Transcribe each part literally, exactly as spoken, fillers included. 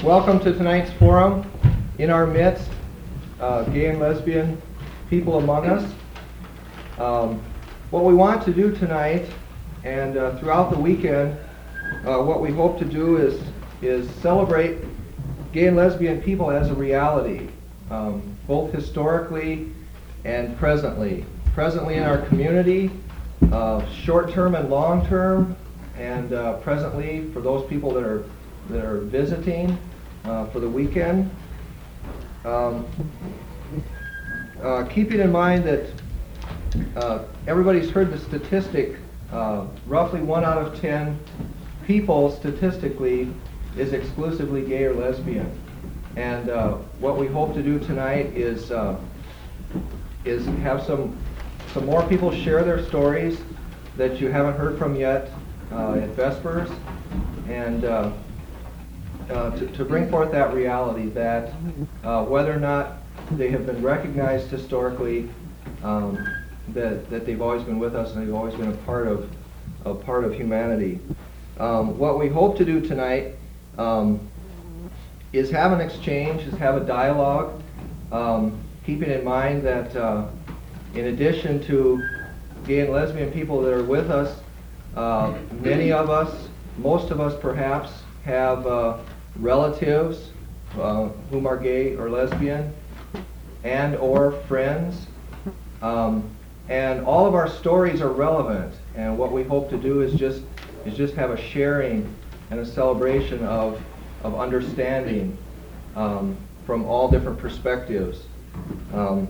Welcome to tonight's forum. In our midst, uh, gay and lesbian people among us. Um, what we want to do tonight and uh, throughout the weekend, uh, what we hope to do is is celebrate gay and lesbian people as a reality, um, both historically and presently. Presently in our community, uh, short-term and long-term, and uh, presently for those people that are that are visiting uh, for the weekend. Um, uh, keeping in mind that uh, everybody's heard the statistic, uh, roughly one out of ten people statistically is exclusively gay or lesbian. And uh, what we hope to do tonight is uh, is have some some more people share their stories that you haven't heard from yet uh, at Vespers, and uh, uh, to, to bring forth that reality that uh, whether or not they have been recognized historically, um, that that they've always been with us and they've always been a part of a part of humanity. Um, what we hope to do tonight um, is have an exchange, is have a dialogue, um, keeping in mind that uh, in addition to gay and lesbian people that are with us, uh, many of us, most of us perhaps, have uh, relatives uh, whom are gay or lesbian, and or friends. Um, and all of our stories are relevant, and what we hope to do is just is just have a sharing and a celebration of of understanding um, from all different perspectives. Um,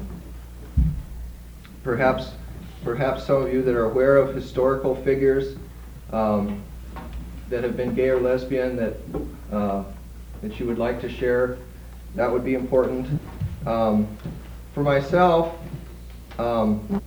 perhaps perhaps some of you that are aware of historical figures um, that have been gay or lesbian that uh, that you would like to share, that would be important. Um, for myself, um,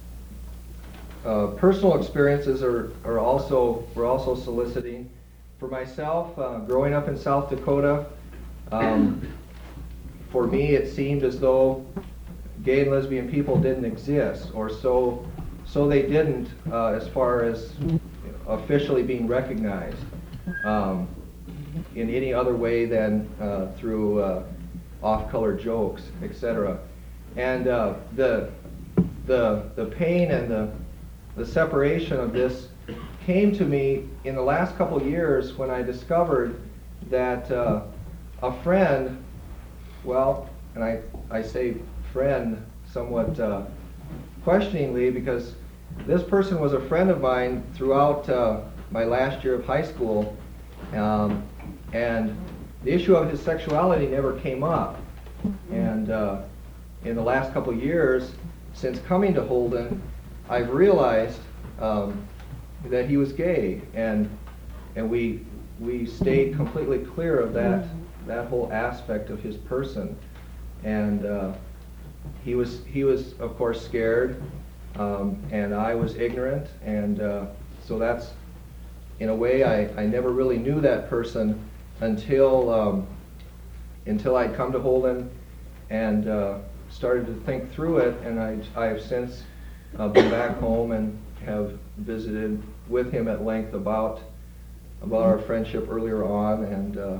uh, personal experiences are, are also we're also soliciting. For myself, uh, growing up in South Dakota, um, for me it seemed as though gay and lesbian people didn't exist, or so so they didn't uh, as far as officially being recognized um, in any other way than uh, through uh, off-color jokes, et cetera. And uh, the the the pain and the the separation of this came to me in the last couple of years when I discovered that uh, a friend, well, and I I say friend somewhat uh, questioningly, because this person was a friend of mine throughout uh, my last year of high school, um, and the issue of his sexuality never came up. And uh, in the last couple of years, since coming to Holden, I've realized um, that he was gay, and and we we stayed completely clear of that that whole aspect of his person. And uh, he was he was of course scared, um, and I was ignorant, and uh, so that's, in a way, I, I never really knew that person until um, until I'd come to Holden and uh, started to think through it, and I I have since uh, been back home and have visited with him at length about about our friendship earlier on, and uh,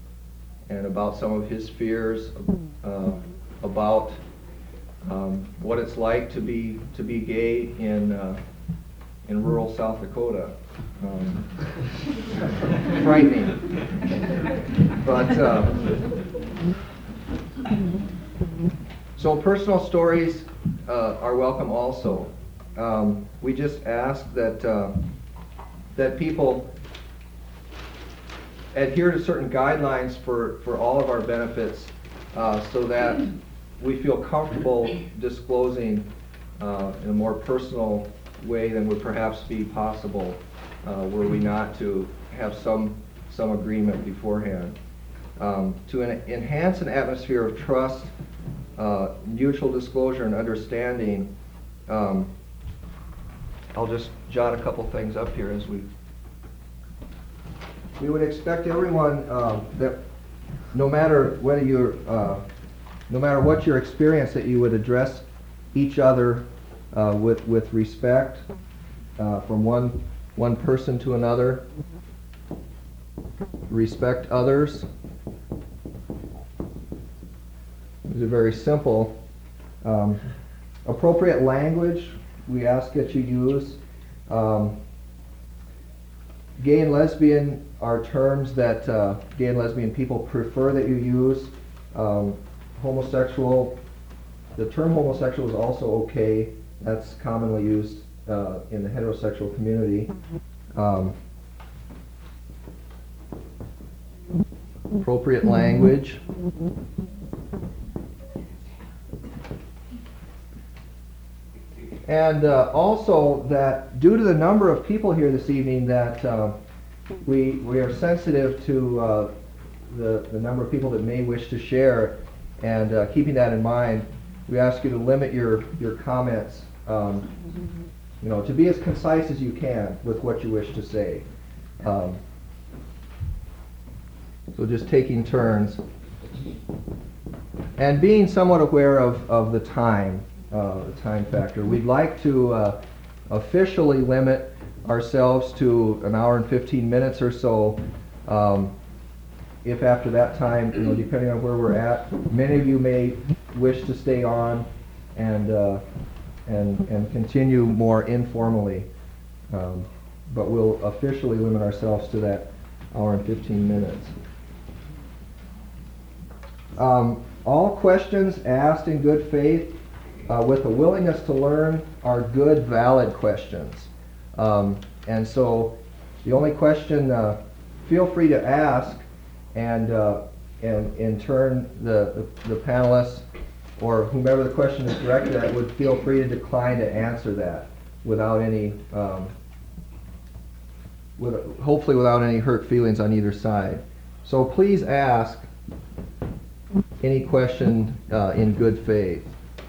and about some of his fears uh, about um, what it's like to be to be gay in uh, in rural South Dakota. Um, frightening, but uh, so personal stories uh, are welcome also. Um, we just ask that uh, that people adhere to certain guidelines for, for all of our benefits, uh, so that we feel comfortable disclosing uh, in a more personal way than would perhaps be possible uh, were we not to have some some agreement beforehand. Um, to en- enhance an atmosphere of trust, uh, mutual disclosure, and understanding, um, I'll just jot a couple things up here as we we would expect everyone um, that no matter whether you're uh, no matter what your experience, that you would address each other uh, with with respect, uh, from one one person to another. Respect others, These are very simple. Um, appropriate language we ask that you use. Um, gay and lesbian are terms that uh, gay and lesbian people prefer that you use. Um, homosexual, the term homosexual is also okay. That's commonly used uh, in the heterosexual community. Um, appropriate language. And uh, also that due to the number of people here this evening, that uh, we we are sensitive to uh, the the number of people that may wish to share, and uh, keeping that in mind, we ask you to limit your your comments, um, you know, to be as concise as you can with what you wish to say. Um, so just taking turns and being somewhat aware of of the time. Uh, the time factor. We'd like to uh, officially limit ourselves to an hour and fifteen minutes or so. Um, if after that time, you know, depending on where we're at, many of you may wish to stay on and uh, and and continue more informally. Um, but we'll officially limit ourselves to that hour and fifteen minutes. Um, all questions asked in good faith, Uh, with a willingness to learn, are good, valid questions. Um, and so the only question, uh, feel free to ask, and uh, and in turn the, the, the panelists or whomever the question is directed at would feel free to decline to answer that without any, um, with, hopefully without any hurt feelings on either side. So please ask any question uh, in good faith.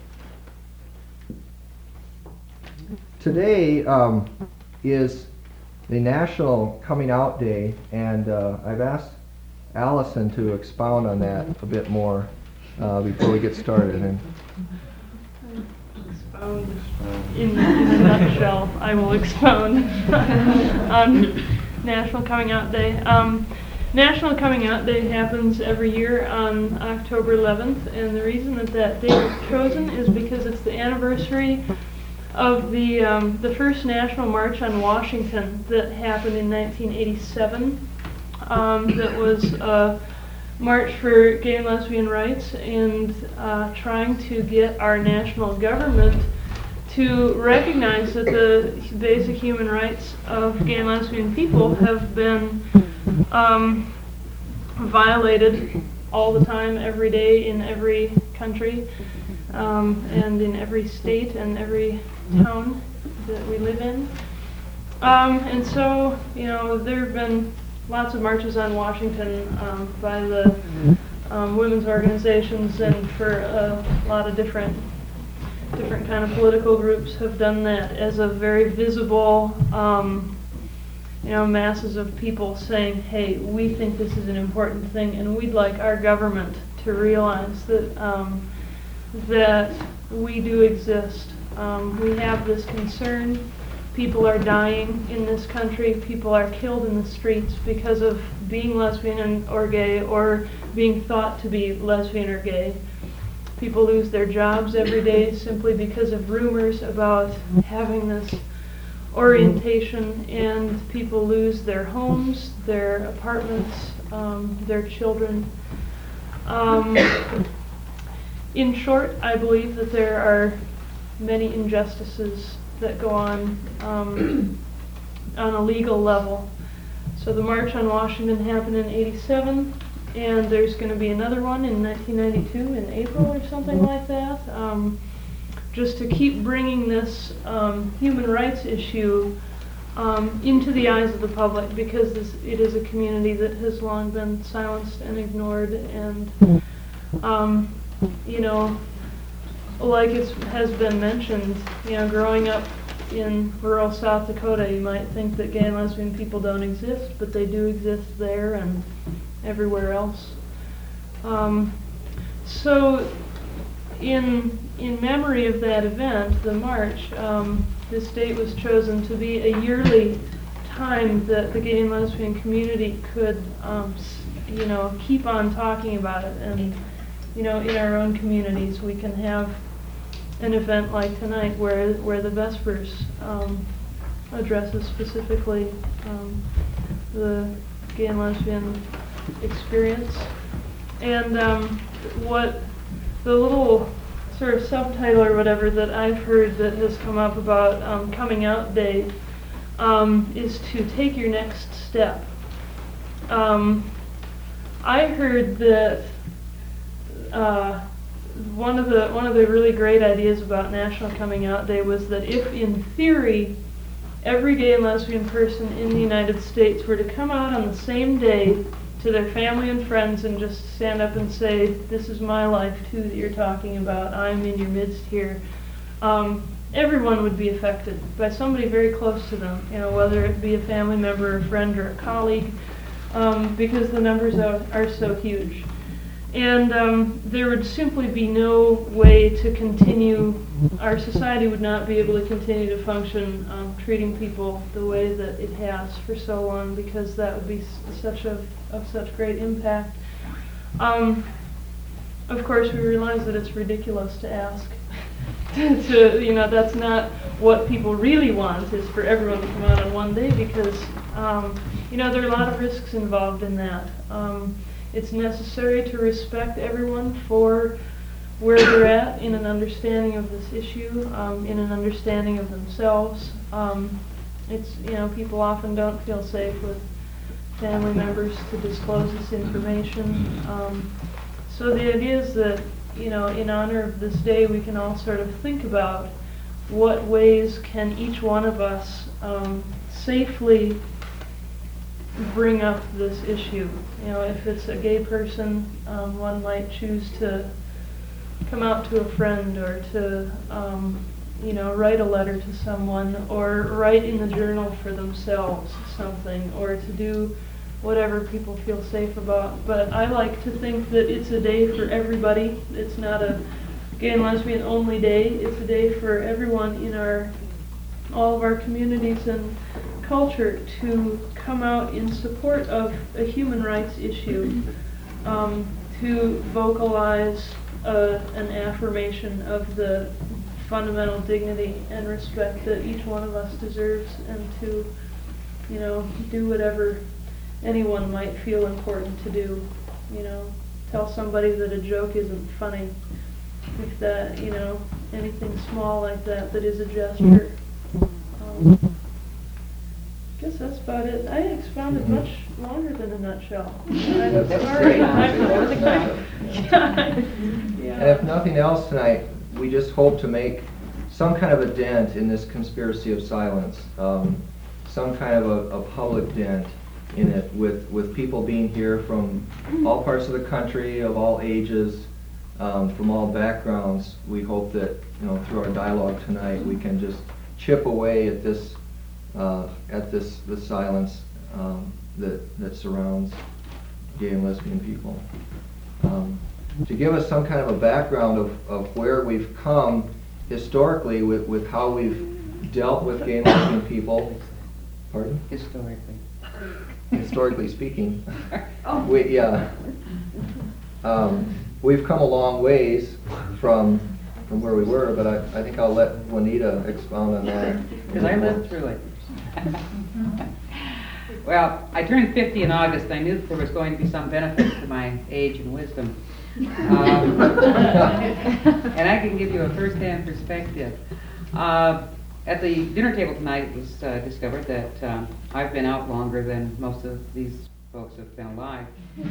Today um, is the National Coming Out Day, and uh, I've asked Allison to expound on that a bit more uh, before we get started. And expound in, in a nutshell, I will expound on National Coming Out Day. Um, National Coming Out Day happens every year on October eleventh, and the reason that that date was chosen is because it's the anniversary of the um, the first National March on Washington that happened in nineteen eighty-seven. Um, that was a march for gay and lesbian rights, and uh, trying to get our national government to recognize that the basic human rights of gay and lesbian people have been um, violated all the time, every day, in every country, um, and in every state and every town that we live in. Um, and so, you know, there have been lots of marches on Washington um, by the um, women's organizations, and for a lot of different different kind of political groups have done that as a very visible, um, you know, masses of people saying, hey, we think this is an important thing, and we'd like our government to realize that um, that we do exist. Um, we have this concern. People are dying in this country. People are killed in the streets because of being lesbian and, or gay, or being thought to be lesbian or gay. People lose their jobs every day simply because of rumors about having this orientation, and people lose their homes, their apartments, um, their children. Um, in short, I believe that there are many injustices that go on um, on a legal level. So the March on Washington happened in eighty-seven, and there's going to be another one in nineteen ninety-two in April or something like that, um, just to keep bringing this um, human rights issue um, into the eyes of the public, because this, it is a community that has long been silenced and ignored, and um, you know, like it has been mentioned, you know, growing up in rural South Dakota, you might think that gay and lesbian people don't exist, but they do exist there and everywhere else. Um, so, in in memory of that event, the march, um, this date was chosen to be a yearly time that the gay and lesbian community could, um, you know, keep on talking about it and you know, in our own communities, we can have an event like tonight where where the Vespers um, addresses specifically um, the gay and lesbian experience. And um, what the little sort of subtitle or whatever that I've heard that has come up about um, Coming Out Day um, is to take your next step. Um, I heard that uh, one of the one of the really great ideas about National Coming Out Day was that if, in theory, every gay and lesbian person in the United States were to come out on the same day to their family and friends and just stand up and say, "This is my life too that you're talking about. I'm in your midst here," um, everyone would be affected by somebody very close to them. You know, whether it be a family member, a friend, or a colleague, um, because the numbers are, are so huge. And um, there would simply be no way to continue, our society would not be able to continue to function um, treating people the way that it has for so long, because that would be s- such a, of such great impact. Um, of course, we realize that it's ridiculous to ask. to, you know, that's not what people really want, is for everyone to come out on one day, because, um, you know, there are a lot of risks involved in that. Um, It's necessary to respect everyone for where they're at in an understanding of this issue, um, in an understanding of themselves. Um, it's, you know, people often don't feel safe with family members to disclose this information. Um, so the idea is that, you know, in honor of this day, we can all sort of think about what ways can each one of us um, safely bring up this issue. You know, if it's a gay person, um, one might choose to come out to a friend, or to, um, you know, write a letter to someone, or write in the journal for themselves something, or to do whatever people feel safe about. But I like to think that it's a day for everybody. It's not a gay and lesbian only day. It's a day for everyone in our, all of our communities and culture, to come out in support of a human rights issue, um, to vocalize uh, an affirmation of the fundamental dignity and respect that each one of us deserves, and to, you know, do whatever anyone might feel important to do. You know, tell somebody that a joke isn't funny, if that, you know, anything small like that that is a gesture. Um, I guess that's about it. I expounded much longer than a nutshell. I'm That's sorry. great. I'm- And if nothing else tonight, we just hope to make some kind of a dent in this conspiracy of silence, um, some kind of a, a public dent in it, with, with people being here from all parts of the country, of all ages, um, from all backgrounds. We hope that, you know, through our dialogue tonight, we can just chip away at this Uh, at this the silence um, that that surrounds gay and lesbian people. Um, to give us some kind of a background of, of where we've come historically with, with how we've dealt with gay and lesbian people. Pardon? Historically. Historically speaking. we, yeah. Um, we've come a long ways from from where we were, but I, I think I'll let Juanita expound on that. Because I lived through it. Well, I turned fifty in August. I knew that there was going to be some benefit to my age and wisdom. Um, and I can give you a first-hand perspective. Uh, at the dinner table tonight, it was uh, discovered that um, I've been out longer than most of these folks have been alive.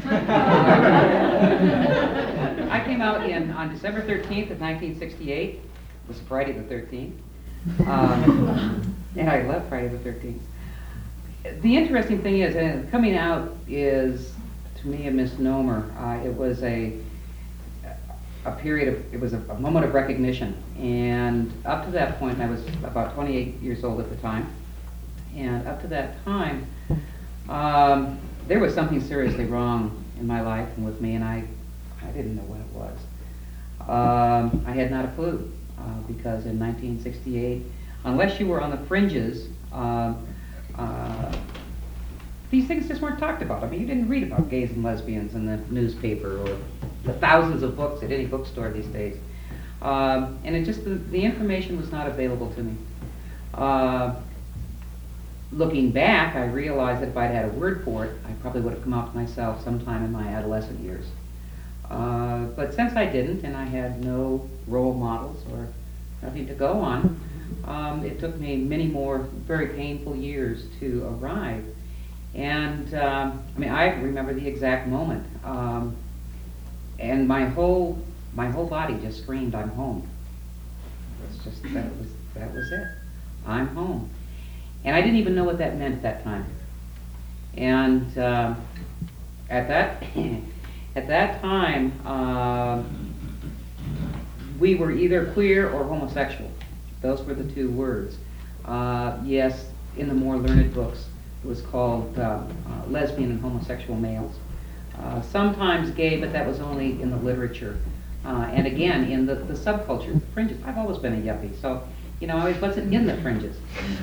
Uh, I came out in on December thirteenth of nineteen sixty-eight. It was Friday the thirteenth. Um, and I love Friday the thirteenth. The interesting thing is, uh, coming out is, to me, a misnomer. Uh, it was a a period of, it was a, a moment of recognition. And up to that point, I was about twenty-eight years old at the time, and up to that time, um, there was something seriously wrong in my life and with me, and I, I didn't know what it was. Um, I had not a clue, uh, because in nineteen sixty-eight, unless you were on the fringes, um, uh, these things just weren't talked about. I mean, you didn't read about gays and lesbians in the newspaper or the thousands of books at any bookstore these days. Um, and it just, the, the information was not available to me. Uh, looking back, I realized that if I'd had a word for it, I probably would have come out to myself sometime in my adolescent years. Uh, but since I didn't, and I had no role models or nothing to go on, um, it took me many more very painful years to arrive. And um, I mean, I remember the exact moment, um, and my whole my whole body just screamed, "I'm home." It's just that was that was it. I'm home, and I didn't even know what that meant at that time. And um, at that at that time, um, we were either queer or homosexual. Those were the two words. Uh, yes, in the more learned books, it was called uh, uh, lesbian and homosexual males. Uh, sometimes gay, but that was only in the literature. Uh, and again, in the, the subculture, the fringes. I've always been a yuppie, so, you know, I always wasn't in the fringes.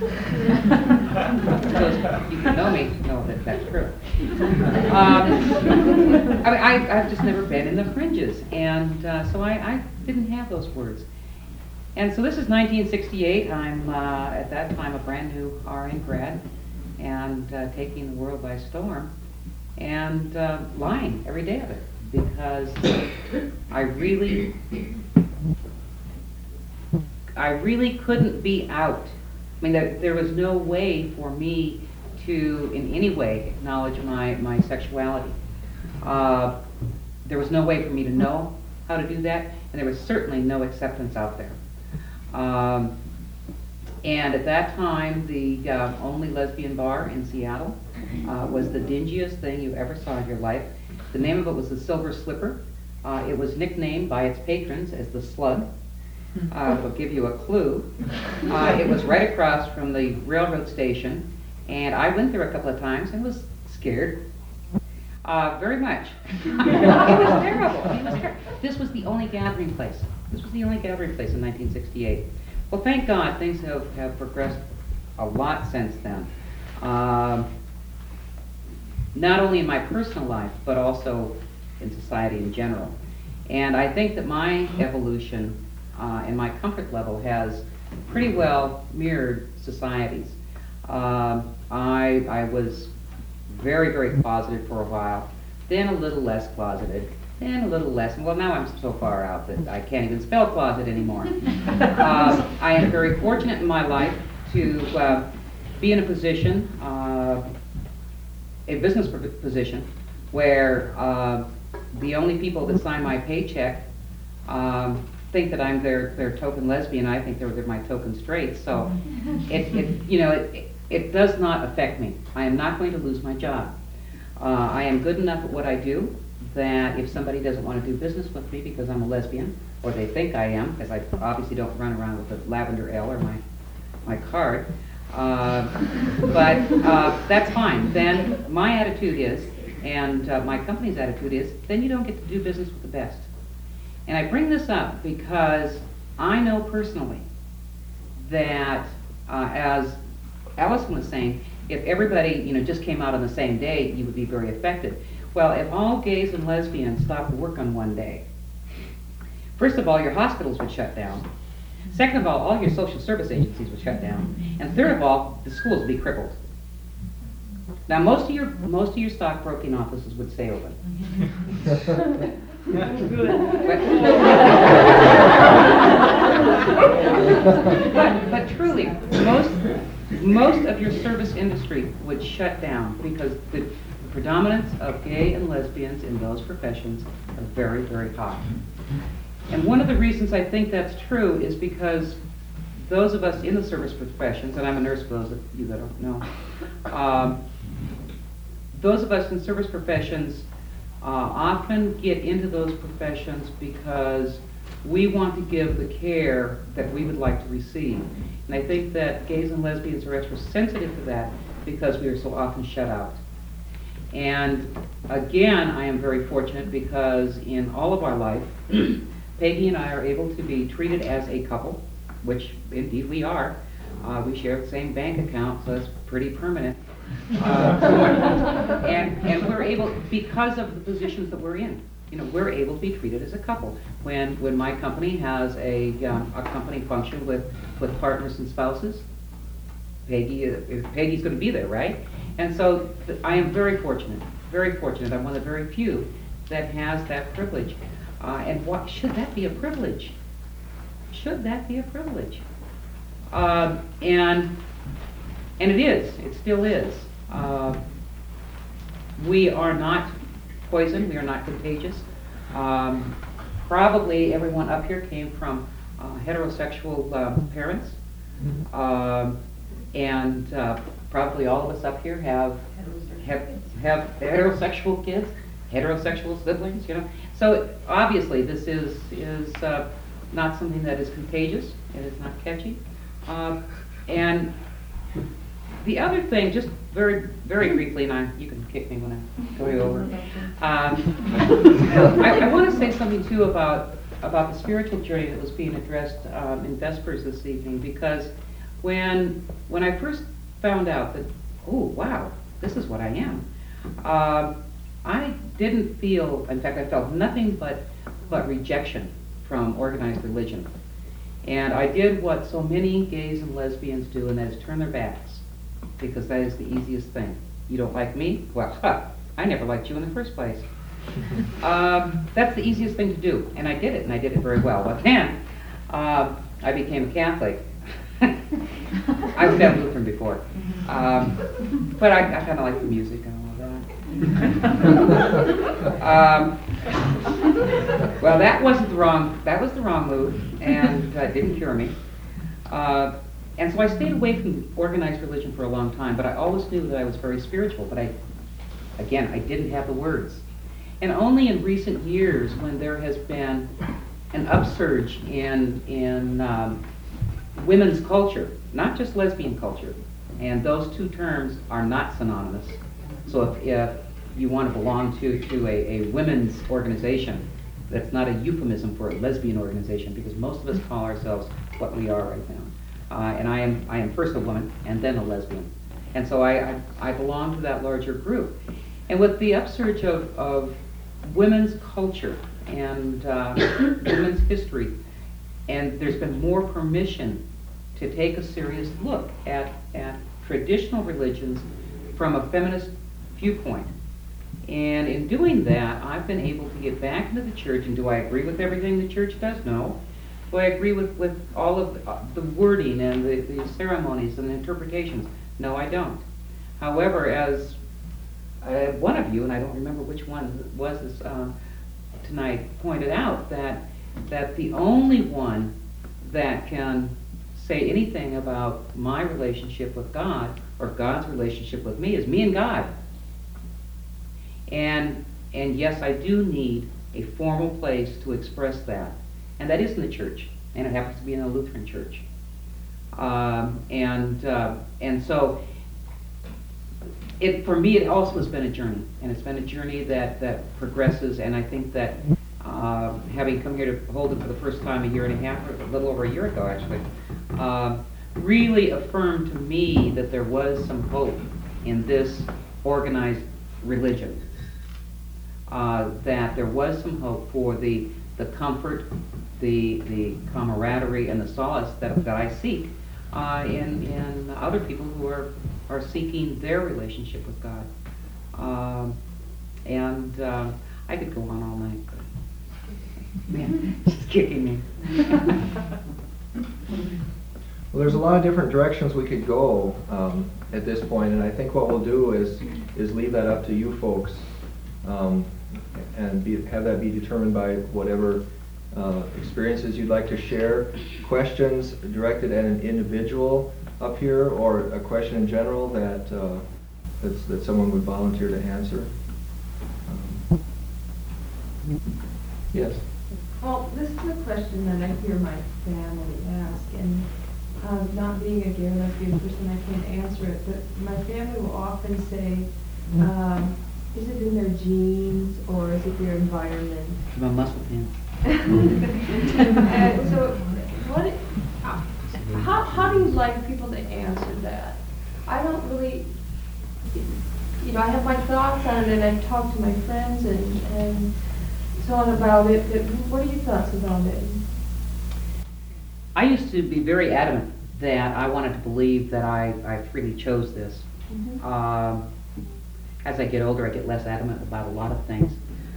Those you who know me know that that's true. Um, I mean, I, I've just never been in the fringes, and uh, so I, I didn't have those words. And so this is nineteen sixty-eight. I'm, uh, at that time, a brand new R N grad, and uh, taking the world by storm, and uh, lying every day of it, because I really, I really couldn't be out. I mean, there, there was no way for me to, in any way, acknowledge my, my sexuality. Uh, there was no way for me to know how to do that, and there was certainly no acceptance out there. Um, and at that time, the uh, only lesbian bar in Seattle uh, was the dingiest thing you ever saw in your life. The name of it was the Silver Slipper. Uh, it was nicknamed by its patrons as the Slug. Uh, it'll give you a clue. Uh, it was right across from the railroad station, and I went there a couple of times and was scared. Uh, very much. It was terrible. It was ter- this was the only gathering place. This was the only gathering place in nineteen sixty-eight. Well, thank God things have, have progressed a lot since then. Um, not only in my personal life, but also in society in general. And I think that my evolution uh, and my comfort level has pretty well mirrored society's. Um, I, I was very, very closeted for a while, then a little less closeted, then a little less. Well, now I'm so far out that I can't even spell closet anymore. uh, I am very fortunate in my life to uh, be in a position, uh, a business position, where uh, the only people that sign my paycheck um, think that I'm their, their token lesbian. I think they're, they're my token straight. So it, it you know, it, it does not affect me. I am not going to lose my job. Uh, I am good enough at what I do that if somebody doesn't want to do business with me because I'm a lesbian, or they think I am, because I obviously don't run around with the lavender L or my, my card, uh, but uh, that's fine. Then my attitude is, and uh, my company's attitude is, then you don't get to do business with the best. And I bring this up because I know personally that, uh, as Allison was saying, if everybody, you know, just came out on the same day, you would be very effective. Well, if all gays and lesbians stopped work on one day, first of all, your hospitals would shut down. Second of all, all your social service agencies would shut down. And third of all, the schools would be crippled. Now, most of your most of your stockbroking offices would stay open. but, but truly, most most of your service industry would shut down because the predominance of gay and lesbians in those professions are very, very high. And one of the reasons I think that's true is because those of us in the service professions, and I'm a nurse for those of you that don't know, um, those of us in service professions uh, often get into those professions because we want to give the care that we would like to receive. And I think that gays and lesbians are extra sensitive to that because we are so often shut out. And again, I am very fortunate because in all of our life, Peggy and I are able to be treated as a couple, which indeed we are. Uh, we share the same bank account, so it's pretty permanent. Uh, and, and we're able, because of the positions that we're in, you know, we're able to be treated as a couple. When when my company has a um, a company function with with partners and spouses, Peggy uh, Peggy's going to be there, right? And so th- I am very fortunate, very fortunate. I'm one of the very few that has that privilege. Uh, and what should that be a privilege? Should that be a privilege? Uh, and and it is. It still is. Uh, we are not poison. We are not contagious. Um, probably everyone up here came from uh, heterosexual uh, parents, um, and uh, probably all of us up here have have have heterosexual kids, heterosexual siblings. You know, so obviously this is is uh, not something that is contagious. It is not catchy, um, and the other thing, just very, very briefly, and I, you can kick me when I go over. Um, I, I want to say something too about about the spiritual journey that was being addressed um, in Vespers this evening, because when when I first found out that, oh wow, this is what I am, um, I didn't feel. In fact, I felt nothing but but rejection from organized religion, and I did what so many gays and lesbians do, and that is turn their backs. Because that is the easiest thing. You don't like me? Well, huh, I never liked you in the first place. um, that's the easiest thing to do, and I did it, and I did it very well. But then, uh, I became a Catholic. I was never Lutheran before. Um, but I, I kind of like the music and all that. um, well, that wasn't the wrong, that was the wrong move, and uh, didn't cure me. Uh, And so I stayed away from organized religion for a long time, but I always knew that I was very spiritual, but I, again, I didn't have the words. And only in recent years, when there has been an upsurge in, in um, women's culture, not just lesbian culture, and those two terms are not synonymous. So if, if you want to belong to, to a, a women's organization, that's not a euphemism for a lesbian organization, because most of us call ourselves what we are right now. Uh, and I am I am first a woman and then a lesbian, and so I I, I belong to that larger group. And with the upsurge of, of women's culture and uh, women's history, and there's been more permission to take a serious look at at traditional religions from a feminist viewpoint. And in doing that, I've been able to get back into the church. And do I agree with everything the church does? No. Do I agree with, with all of the, uh, the wording and the, the ceremonies and the interpretations? No, I don't. However, as uh, one of you, and I don't remember which one it was this, uh, tonight, pointed out, that that the only one that can say anything about my relationship with God or God's relationship with me is me and God. And and yes, I do need a formal place to express that. And that is in the church, and it happens to be in a Lutheran church. Um, and uh, and so, it for me, it also has been a journey, and it's been a journey that, that progresses. And I think that uh, having come here to hold it for the first time a year and a half, or a little over a year ago, actually, uh, really affirmed to me that there was some hope in this organized religion. Uh, that there was some hope for the the comfort, the the camaraderie, and the solace that, that I seek uh, in in other people who are are seeking their relationship with God. Um, and uh, I could go on all night, but man, she's kicking me. Well, there's a lot of different directions we could go um, at this point, and I think what we'll do is is leave that up to you folks, um, and be, have that be determined by whatever uh, experiences you'd like to share. Questions directed at an individual up here, or a question in general that uh, that's, that someone would volunteer to answer. Um, yes. Well, this is a question that I hear my family ask, and um, not being a gay or lesbian person, I can't answer it, but my family will often say, um, is it in their genes or is it their environment? I'm a muscle fan. And so, what? How how do you like people to answer that? I don't really, you know, I have my thoughts on it, and I've talked to my friends, and and thought about it, that- what are your thoughts about it? I used to be very adamant that I wanted to believe that I, I freely chose this. Um, as I get older, I get less adamant about a lot of things.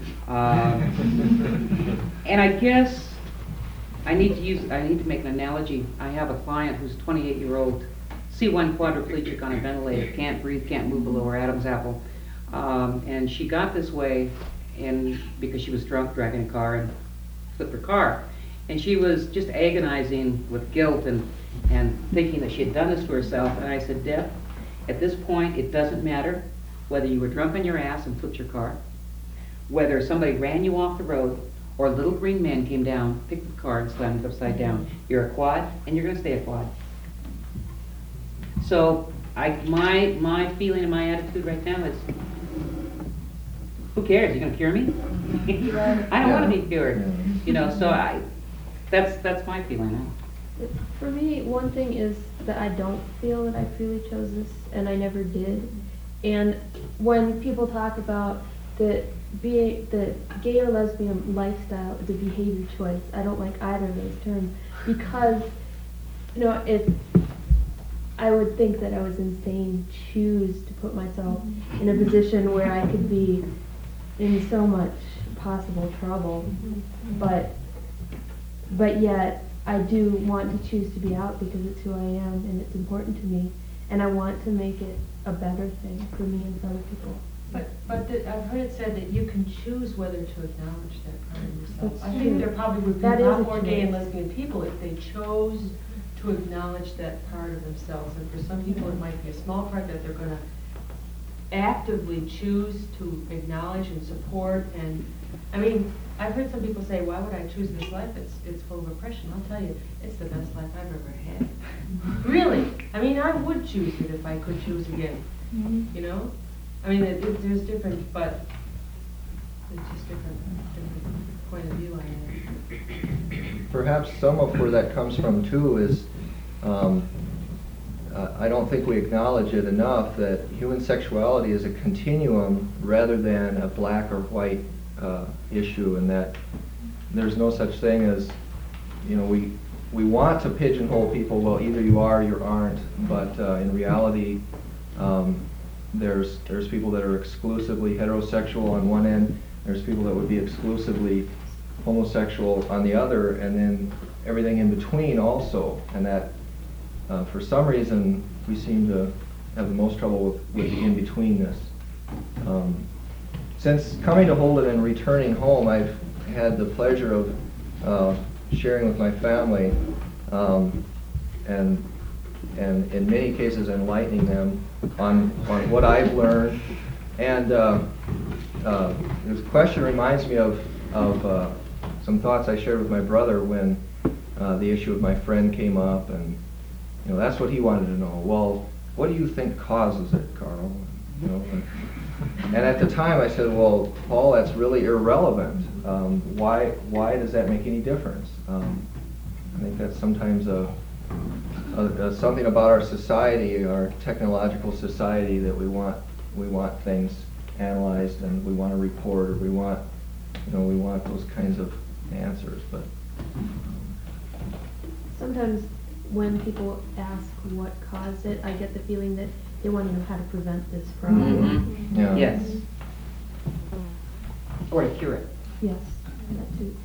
Um, and I guess I need to use, I need to make an analogy. I have a client who's twenty-eight year old, C one quadriplegic on a ventilator, can't breathe, can't move below her Adam's apple. Um, and she got this way and because she was drunk driving a car and flipped her car. And she was just agonizing with guilt and, and thinking that she had done this to herself. And I said, Deb, at this point, it doesn't matter whether you were drunk on your ass and flipped your car, whether somebody ran you off the road, or a little green man came down, picked the car, and slammed it upside down. You're a quad, and you're going to stay a quad. So, I, my, my feeling and my attitude right now is, who cares? You going to cure me? I don't want to be cured. Yeah. You know, so I, that's that's my feeling. For me, one thing is that I don't feel that I freely chose this, and I never did. And when people talk about the being the gay or lesbian lifestyle is a behavior choice, I don't like either of those terms because, you know, it. I would think that I was insane to choose to put myself in a position where I could be in so much possible trouble, but but yet I do want to choose to be out because it's who I am and it's important to me, and I want to make it a better thing for me and for other people. But, but the- I've heard it said that you can choose whether to acknowledge that part of yourself. That's I true. think there probably would be That a is lot a more gay and choice. lesbian people if they chose to acknowledge that part of themselves. And for some people, it might be a small part that they're gonna actively choose to acknowledge and support. And, I mean, I've heard some people say, why would I choose this life? It's, it's full of oppression. I'll tell you, it's the best life I've ever had. Really. I mean, I would choose it if I could choose again, you know? I mean, it, it, there's different, but it's just different, different point of view on it. Perhaps some of where that comes from too is, um, uh, I don't think we acknowledge it enough that human sexuality is a continuum rather than a black or white uh, issue, and that there's no such thing as, you know, we we want to pigeonhole people. Well, either you are or you aren't, but uh, in reality, um, there's there's people that are exclusively heterosexual on one end. There's people that would be exclusively homosexual on the other, and then everything in between also. And that, uh, for some reason, we seem to have the most trouble with, with the in-betweenness. Um, since coming to Holden and returning home, I've had the pleasure of uh, sharing with my family, um, and and in many cases enlightening them on on what I've learned. And uh, uh, this question reminds me of of uh, some thoughts I shared with my brother when uh, the issue of my friend came up, and you know that's what he wanted to know. Well, what do you think causes it, Carl? You know, and, and at the time I said, well, Paul, that's really irrelevant. Um, why why does that make any difference? Um, I think that's sometimes a, a, a something about our society, our technological society, that we want we want things analyzed and we want to report, or we want you know we want those kinds of answers. But Sometimes when people ask what caused it, I get the feeling that they want to know how to prevent this problem. Mhm. yeah. Yes. Or to cure it. Yes, that too.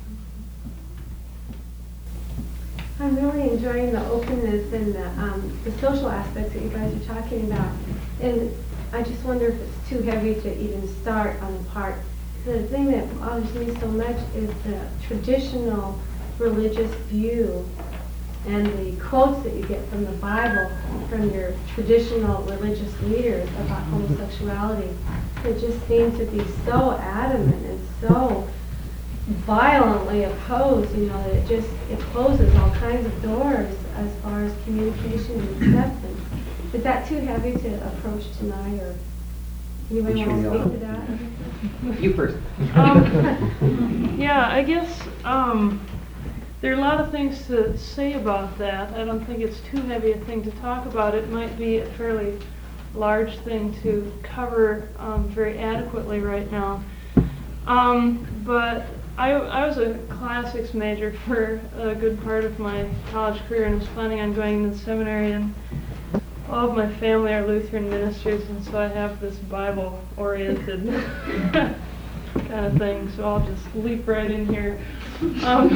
I'm really enjoying the openness and the, um, the social aspects that you guys are talking about. And I just wonder if it's too heavy to even start on the part. The thing that bothers me so much is the traditional religious view and the quotes that you get from the Bible, from your traditional religious leaders about homosexuality. They just seem to be so adamant and so violently opposed, you know, that it just, it closes all kinds of doors as far as communication and acceptance. Is that too heavy to approach tonight, or anybody want to speak to that? You first. Um, yeah, I guess um, there are a lot of things to say about that. I don't think it's too heavy a thing to talk about. It might be a fairly large thing to cover um, very adequately right now. Um, but I, I was a classics major for a good part of my college career and was planning on going to the seminary, and all of my family are Lutheran ministers, and so I have this Bible-oriented kind of thing, so I'll just leap right in here. Um,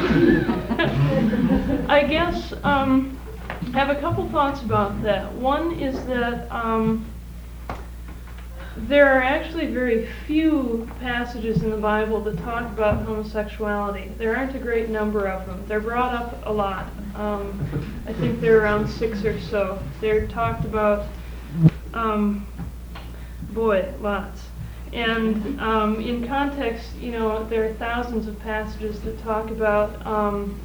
I guess um, I have a couple thoughts about that. One is that um, there are actually very few passages in the Bible that talk about homosexuality. There aren't a great number of them. They're brought up a lot. Um, I think there are around six or so. They're talked about, um, boy, lots. And um, in context, you know, there are thousands of passages that talk about um,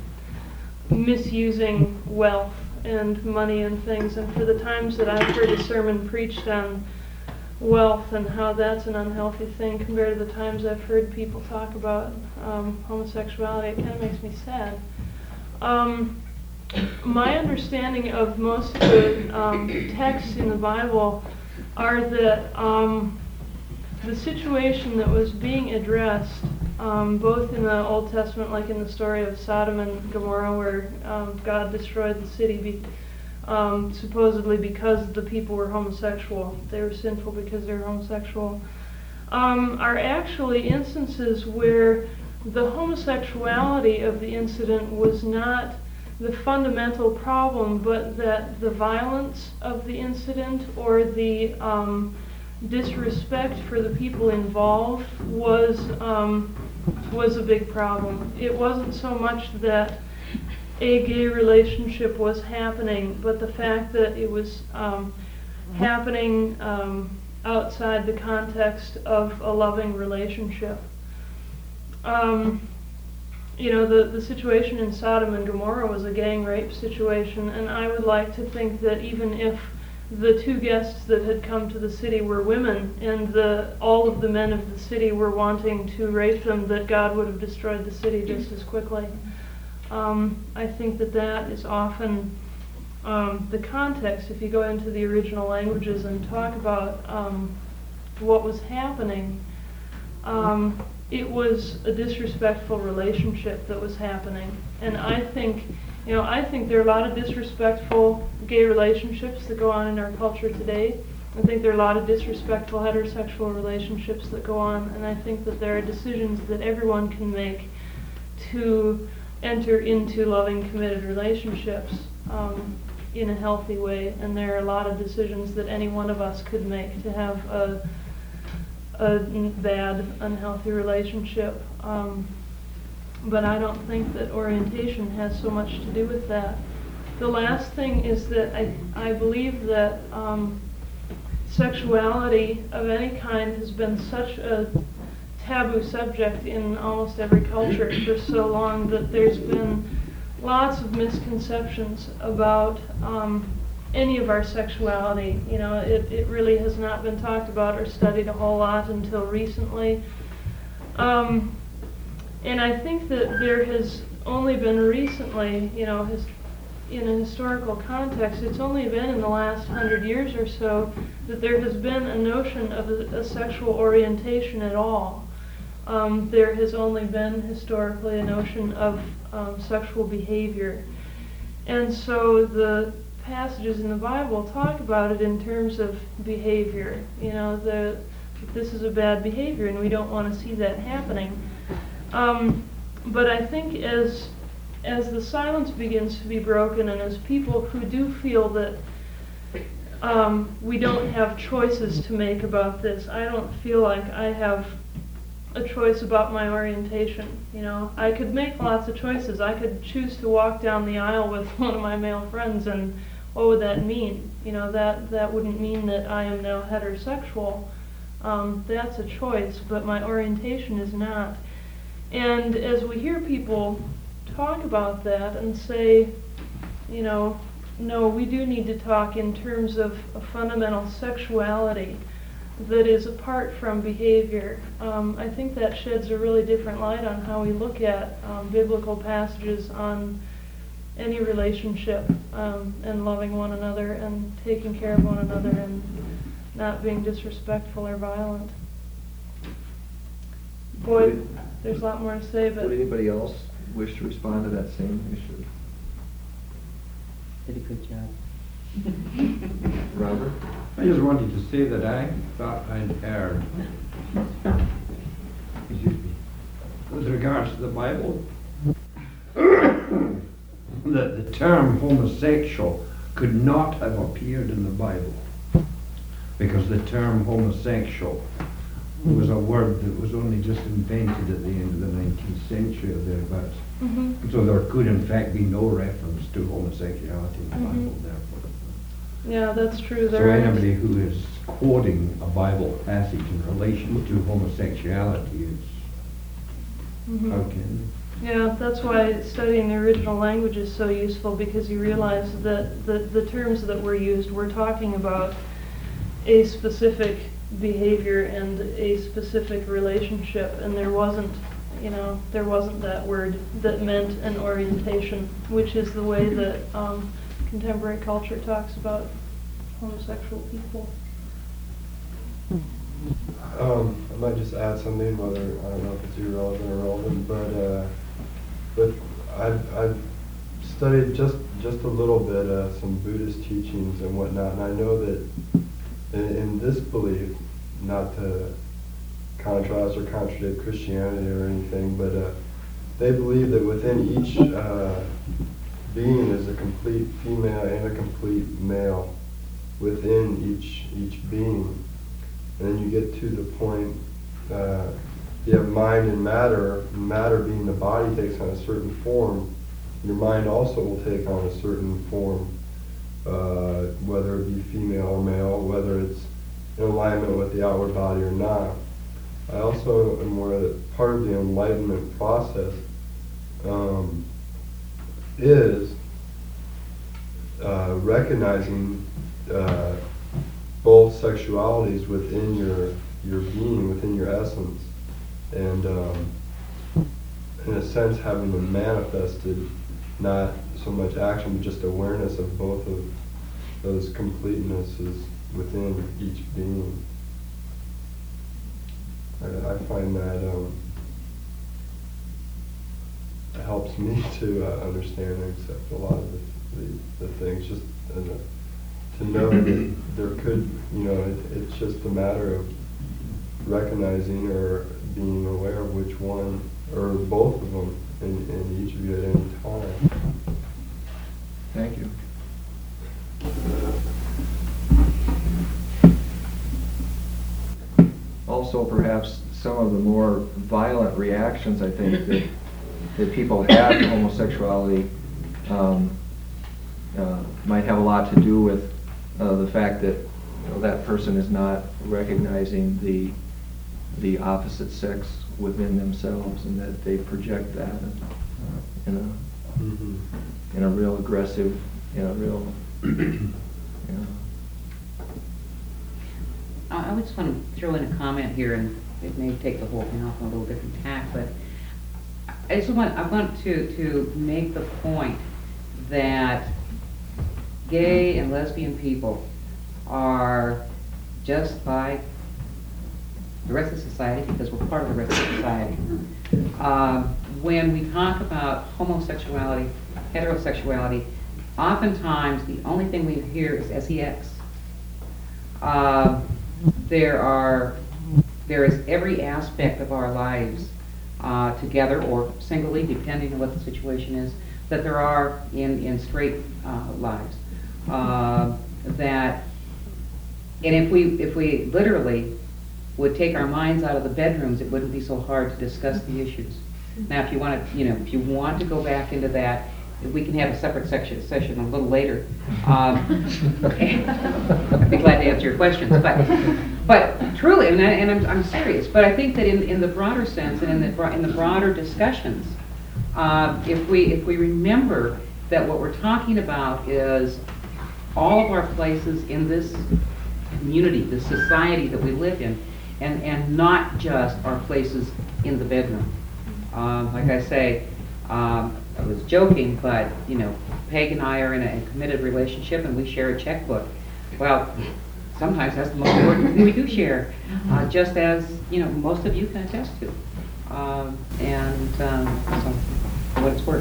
misusing wealth and money and things. And for the times that I've heard a sermon preached on wealth and how that's an unhealthy thing compared to the times I've heard people talk about um, homosexuality, it kind of makes me sad. Um, my understanding of most of the um, texts in the Bible are that um, the situation that was being addressed, um, both in the Old Testament, like in the story of Sodom and Gomorrah, where um, God destroyed the city be- um, supposedly because the people were homosexual. They were sinful because they were homosexual. Um, are actually instances where the homosexuality of the incident was not the fundamental problem, but that the violence of the incident or the um, disrespect for the people involved was um, was a big problem. It wasn't so much that a gay relationship was happening, but the fact that it was um, happening um, outside the context of a loving relationship. Um, you know, the, the situation in Sodom and Gomorrah was a gang rape situation, and I would like to think that even if the two guests that had come to the city were women, and the all of the men of the city were wanting to rape them, that God would have destroyed the city just as quickly. Um, I think that that is often um, the context. If you go into the original languages and talk about um, what was happening, um, it was a disrespectful relationship that was happening. And I think, you know, I think there are a lot of disrespectful gay relationships that go on in our culture today. I think there are a lot of disrespectful heterosexual relationships that go on, and I think that there are decisions that everyone can make to enter into loving, committed relationships um, in a healthy way, and there are a lot of decisions that any one of us could make to have a, a bad, unhealthy relationship. Um, but I don't think that orientation has so much to do with that. The last thing is that I, I believe that um, sexuality of any kind has been such a taboo subject in almost every culture for so long that there's been lots of misconceptions about um, any of our sexuality. You know, it, it really has not been talked about or studied a whole lot until recently. Um, and I think that there has only been recently, you know, his, in a historical context, it's only been in the last hundred years or so that there has been a notion of a, a sexual orientation at all. Um, there has only been historically a notion of um, sexual behavior. And so the passages in the Bible talk about it in terms of behavior. You know, the, this is a bad behavior and we don't want to see that happening. Um, but I think as, as the silence begins to be broken, and as people who do feel that um, we don't have choices to make about this, I don't feel like I have a choice about my orientation. You know, I could make lots of choices. I could choose to walk down the aisle with one of my male friends, and what would that mean? You know, that that wouldn't mean that I am now heterosexual. Um, that's a choice, but my orientation is not. And as we hear people talk about that and say, you know, no, we do need to talk in terms of a fundamental sexuality that is apart from behavior. Um, I think that sheds a really different light on how we look at um, biblical passages on any relationship um, and loving one another and taking care of one another and not being disrespectful or violent. Boyd? there's a lot more to say, but. Would anybody else wish to respond to that same issue? Did a good job. Robert? I just wanted to say that I thought I'd heard, excuse me, with regards to the Bible, that the term homosexual could not have appeared in the Bible, because the term homosexual was a word that was only just invented at the end of the nineteenth century or thereabouts. Mhm. So there could in fact be no reference to homosexuality in the Mhm. Bible, therefore. Yeah, that's true. So There is. anybody who is quoting a Bible passage in relation to homosexuality is, Mhm. how can? Yeah, that's why studying the original language is so useful, because you realize that the, the terms that were used, we're talking about a specific behavior and a specific relationship, and there wasn't, you know, there wasn't that word that meant an orientation, which is the way that um, contemporary culture talks about homosexual people. Um, I might just add something, whether, I don't know if it's irrelevant or relevant, but, uh, but I've, I've studied just, just a little bit, uh, some Buddhist teachings and whatnot, and I know that in, in this belief, not to contrast or contradict Christianity or anything, but, uh, they believe that within each, uh, being is a complete female and a complete male within each, each being. And then you get to the point, uh, you have mind and matter, matter being the body takes on a certain form, your mind also will take on a certain form, uh, whether it be female or male, whether it's in alignment with the outward body or not. I also am aware that part of the enlightenment process um, is uh, recognizing uh, both sexualities within your your being, within your essence, and um, in a sense having them manifested, not so much action, but just awareness of both of those completenesses within each being. I, I find that um, helps me to uh, understand and accept a lot of the, the, the things, just uh, to know that there could, you know, it, it's just a matter of recognizing or being aware of which one, or both of them, in, in each of you at any time. Thank you. Also, perhaps some of the more violent reactions, I think, that, that people have to homosexuality um, uh, might have a lot to do with uh, the fact that, you know, that person is not recognizing the the opposite sex within themselves, and that they project that in a Mm-hmm. in a real aggressive, in a real, you know. I I just want to throw in a comment here, and it may take the whole thing off on a little different tack, but I just want, I want to, to make the point that gay and lesbian people are just like the rest of society, because we're part of the rest of society. Um, when we talk about homosexuality, heterosexuality, oftentimes the only thing we hear is sex. Uh, there are, there is every aspect of our lives, uh, together or singly, depending on what the situation is, that there are in, in straight uh, lives. Uh, that, and if we, if we literally would take our minds out of the bedrooms, it wouldn't be so hard to discuss the issues. Now, if you want to, you know, if you want to go back into that, we can have a separate section, session a little later. Um, I'd be glad to answer your questions, but, but truly, and, I, and I'm, I'm serious. But I think that in, in the broader sense and in the bro- in the broader discussions, uh, if we if we remember that what we're talking about is all of our places in this community, this society that we live in, and and not just our places in the bedroom. Um, like I say, um, I was joking, but you know, Peg and I are in a committed relationship, and we share a checkbook. Well, sometimes that's the most important thing we do share, uh, just as you know, most of you can attest to. um, and um, so for what it's worth.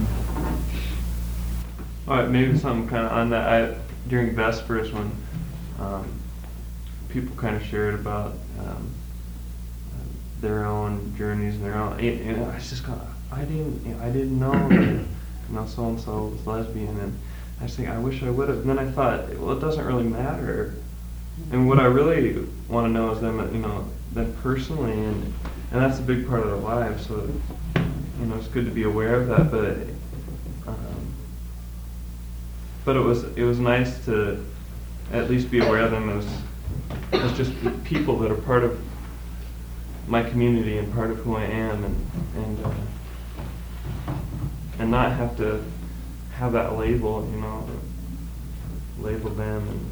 All right, maybe something kind of on that. I, during Vespers, when um, people kind of shared about um, their own journeys and their own, you know, I was just kind of, I didn't, you know, I didn't know that, you know, so and so was lesbian, and I was thinking, I wish I would have. And then I thought, well, it doesn't really matter. And what I really want to know is them, you know, them personally, and and that's a big part of their lives. So, you know, it's good to be aware of that, but. Um, But it was it was nice to at least be aware of them as as just people that are part of my community and part of who I am, and and uh, and not have to have that label, you know, label them. And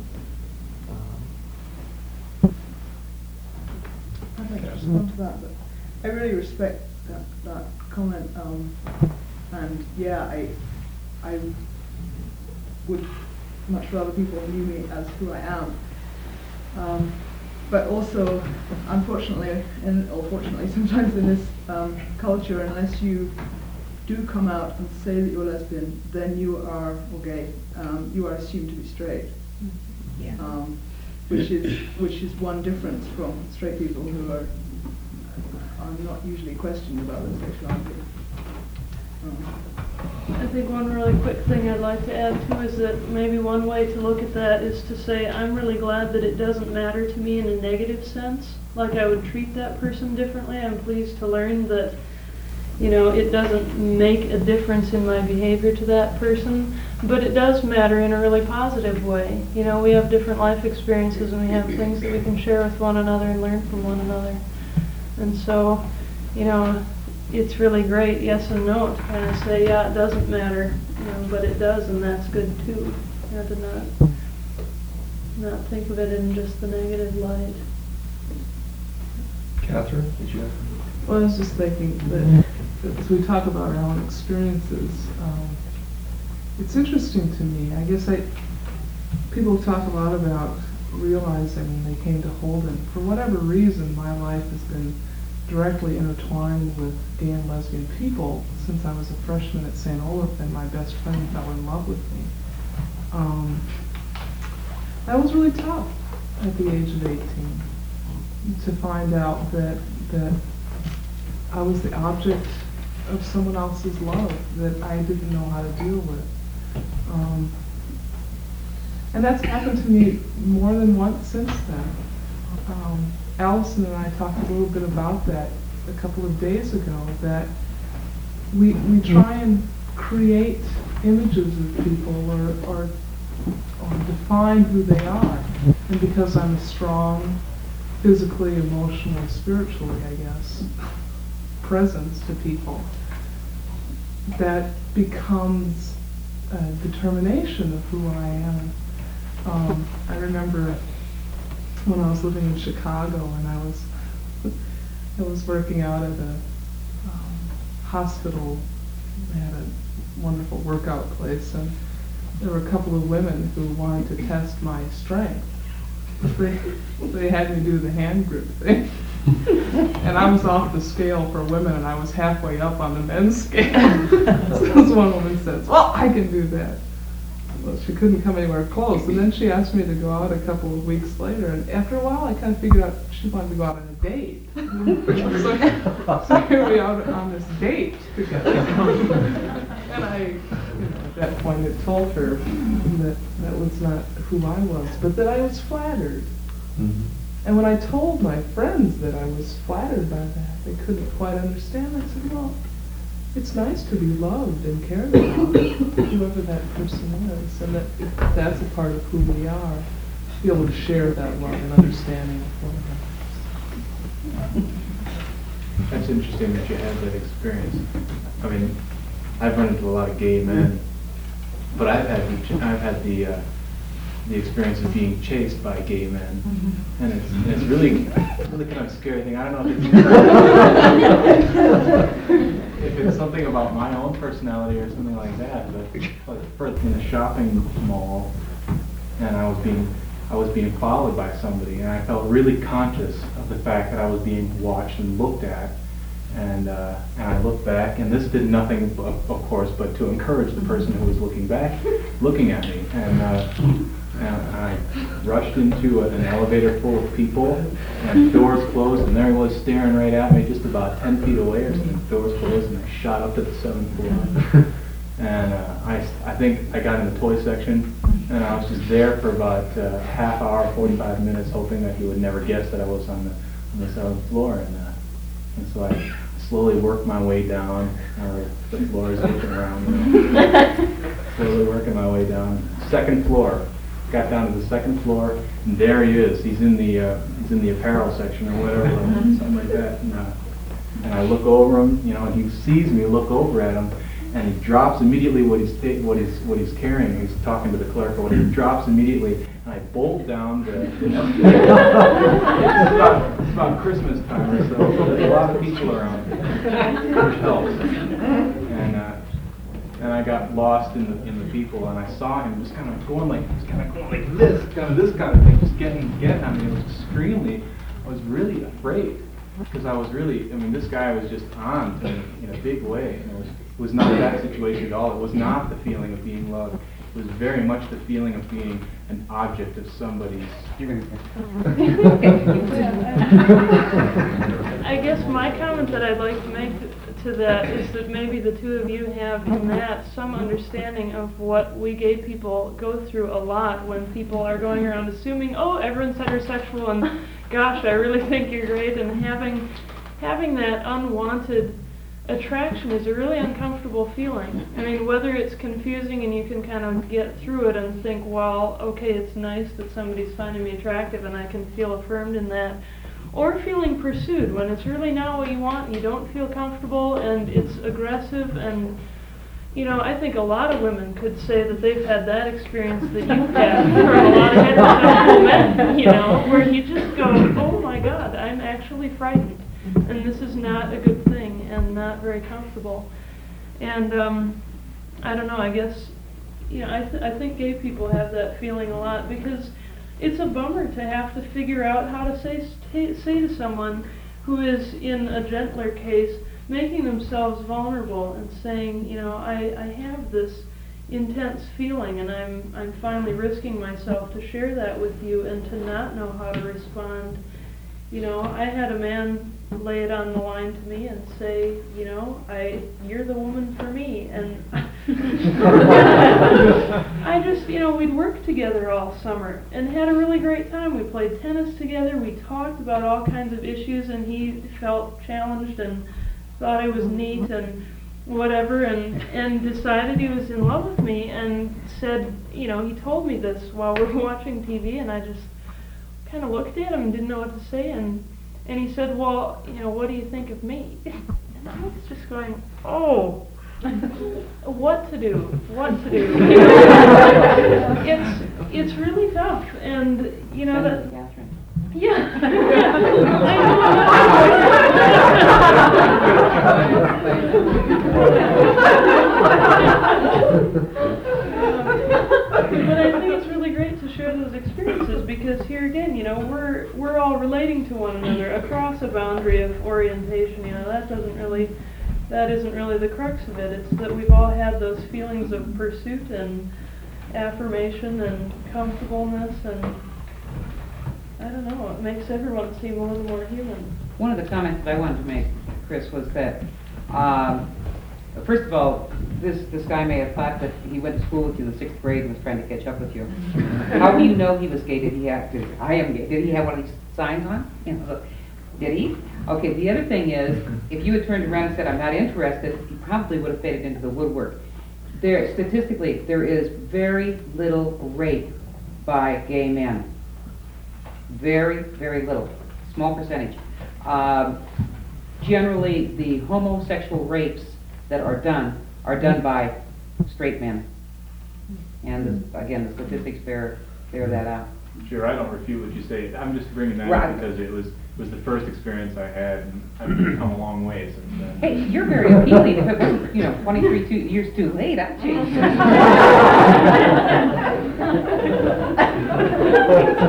um, I'd like to respond to that, but I really respect that that comment, um, and yeah, I I. would much rather people view me as who I am. Um, but also, unfortunately, and or fortunately, sometimes in this um, culture, unless you do come out and say that you're lesbian, then you are, or gay, um, you are assumed to be straight. Yeah. Um, which is which is one difference from straight people who are are not usually questioned about their sexuality. Um, I think one really quick thing I'd like to add too is that maybe one way to look at that is to say, I'm really glad that it doesn't matter to me in a negative sense. Like I would treat that person differently. I'm pleased to learn that, you know, it doesn't make a difference in my behavior to that person, but it does matter in a really positive way. You know, we have different life experiences and we have things that we can share with one another and learn from one another. And so, you know, it's really great, yes and no, to kind of say, yeah, it doesn't matter, you know, but it does, and that's good too. You know, to not, not think of it in just the negative light. Catherine, did you have? Well, I was just thinking that as we talk about our own experiences, um, it's interesting to me. I guess I people talk a lot about realizing when they came to Holden. For whatever reason, my life has been directly intertwined with gay and lesbian people since I was a freshman at Saint Olaf, and my best friend fell in love with me. Um, that was really tough at the age of eighteen to find out that that I was the object of someone else's love that I didn't know how to deal with. Um, and that's happened to me more than once since then. Um, Allison and I talked a little bit about that a couple of days ago, that we we try and create images of people or, or, or define who they are. And because I'm strong physically, emotionally, spiritually, I guess, presence to people, that becomes a determination of who I am. Um, I remember when I was living in Chicago and I was I was working out at a um, hospital. They had a wonderful workout place, and there were a couple of women who wanted to test my strength. They, they had me do the hand grip thing. And I was off the scale for women, and I was halfway up on the men's scale. So this one woman says, well, I can do that. Well, she couldn't come anywhere close. And then she asked me to go out a couple of weeks later, and after a while I kind of figured out she wanted to go out on a date. so, so here we are on this date together. And I, you know, at that point had told her that that was not who I was, but that I was flattered. Mm-hmm. And when I told my friends that I was flattered by that, they couldn't quite understand. I said, well, it's nice to be loved and cared about, whoever that person is, and that that's a part of who we are, to be able to share that love and understanding of one another. That's interesting that you had that experience. I mean, I've run into a lot of gay men, but I've had the, I've had the uh, the experience of being chased by gay men, mm-hmm. and it's it's really really kind of a scary thing. I don't know if it's if it's something about my own personality or something like that. But like first in a shopping mall, and I was being I was being followed by somebody, and I felt really conscious of the fact that I was being watched and looked at. And, uh, and I looked back, and this did nothing, of, of course, but to encourage the person who was looking back, looking at me. And, uh, and I rushed into a, an elevator full of people, and the doors closed, and there he was staring right at me, just about ten feet away or something. The doors closed, and I shot up to the seventh floor. And uh, I, I think I got in the toy section, and I was just there for about uh, half hour, forty-five minutes, hoping that he would never guess that I was on the, on the seventh floor. And, uh, and so I slowly worked my way down. Uh, the floor is looking around, you know. Slowly working my way down. Second floor. Got down to the second floor, and there he is. He's in the uh, he's in the apparel section or whatever, something like that. And, uh, and I look over him, you know, and he sees me look over at him, and he drops immediately what he's ta- what he's what he's carrying. He's talking to the clerk or whatever. He drops immediately, and I bolt down the. the it's, about, it's about Christmas time or so. So there's a lot of people around, which helps. And uh, and I got lost in the in the people, and I saw him just kind of going like just kind of going like this, kind of this kind of thing, just getting getting on me. It was extremely. I was really afraid because I was really. I mean, this guy was just on to me in a big way, and it was. It was not that situation at all. It was not the feeling of being loved. It was very much the feeling of being an object of somebody's. I guess my comment that I'd like to make to that is that maybe the two of you have in that some understanding of what we gay people go through a lot when people are going around assuming, oh, everyone's heterosexual and gosh, I really think you're great, and having having that unwanted attraction is a really uncomfortable feeling. I mean, whether it's confusing and you can kind of get through it and think, well, okay, it's nice that somebody's finding me attractive and I can feel affirmed in that, or feeling pursued when it's really not what you want and you don't feel comfortable and it's aggressive. And, you know, I think a lot of women could say that they've had that experience that you've had from a lot of heterosexual men, you know, where you just go, oh my God, I'm actually frightened. And this is not a good thing and not very comfortable. And um, I don't know, I guess, you know, I, th- I think gay people have that feeling a lot because it's a bummer to have to figure out how to say, t- say to someone who is in a gentler case, making themselves vulnerable and saying, you know, I, I have this intense feeling and I'm, I'm finally risking myself to share that with you and to not know how to respond. You know, I had a man lay it on the line to me and say, you know, I, you're the woman for me. And I just, you know, we'd worked together all summer and had a really great time. We played tennis together. We talked about all kinds of issues, and he felt challenged and thought I was neat and whatever, and, and decided he was in love with me and said, you know, he told me this while we were watching T V, and I just kind of looked at him and didn't know what to say, and and he said, well, you know, what do you think of me? And I was just going, oh, what to do, what to do. it's it's really tough, and you know that. Yeah. But I think it's really great to share those experiences because here again, you know, we're we're all relating to one another across a boundary of orientation. You know, that doesn't really, that isn't really the crux of it. It's that we've all had those feelings of pursuit and affirmation and comfortableness, and I don't know, it makes everyone seem a little more human. One of the comments that I wanted to make, Chris, was that, um, first of all, this this guy may have thought that he went to school with you in the sixth grade and was trying to catch up with you. How do you know he was gay? Did he have to, I am gay. Did he have one of these signs on? You know, did he? Okay, the other thing is, if you had turned around and said, I'm not interested, he probably would have faded into the woodwork. There, statistically, there is very little rape by gay men. Very, very little. Small percentage. Um, generally, the homosexual rapes that are done are done by straight men. And the, again, the statistics bear bear that out. Sure, I don't refute what you say. I'm just bringing that Right. up because it was was the first experience I had, and I've come a long way since then. Hey, you're very appealing. If it wasn't, you know, twenty-three two years too late, I'd change it.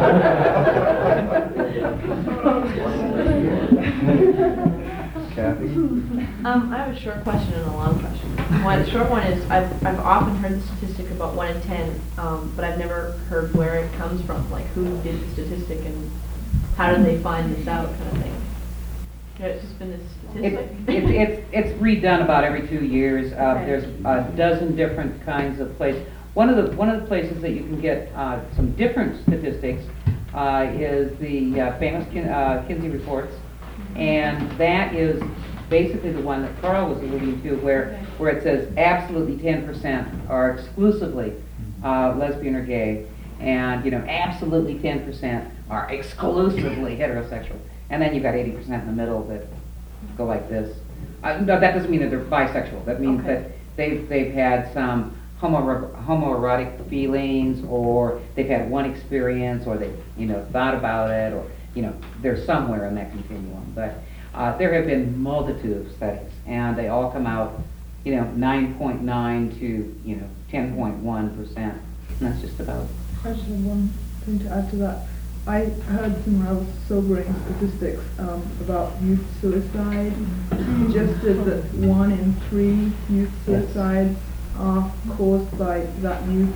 Kathy? Um, I have a short question and a long question. One, the short one is, I've, I've often heard the statistic about one in ten, um, but I've never heard where it comes from, like who did the statistic and how did they find this out, kind of thing. You know, it's just been this It's, statistic. it's, it's, it's redone about every two years. Uh, Okay. There's a dozen different kinds of places. One of the, one of the places that you can get uh, some different statistics uh, is the uh, famous Kin- uh, Kinsey reports. And that is basically the one that Carl was alluding to, where, Okay. where it says absolutely ten percent are exclusively uh, lesbian or gay, and you know absolutely ten percent are exclusively heterosexual, and then you've got eighty percent in the middle that go like this. Uh, no, that doesn't mean that they're bisexual. That means Okay. that they've they've had some homo homoerotic feelings, or they've had one experience, or they you know thought about it, or you know they're somewhere in that continuum. But uh, there have been multitude of studies, and they all come out, you know, nine point nine to you know ten point one percent, and that's just about. I just have one thing to add to that. I heard some rather sobering statistics um, about youth suicide. Suggested that one in three youth suicides are caused by that youth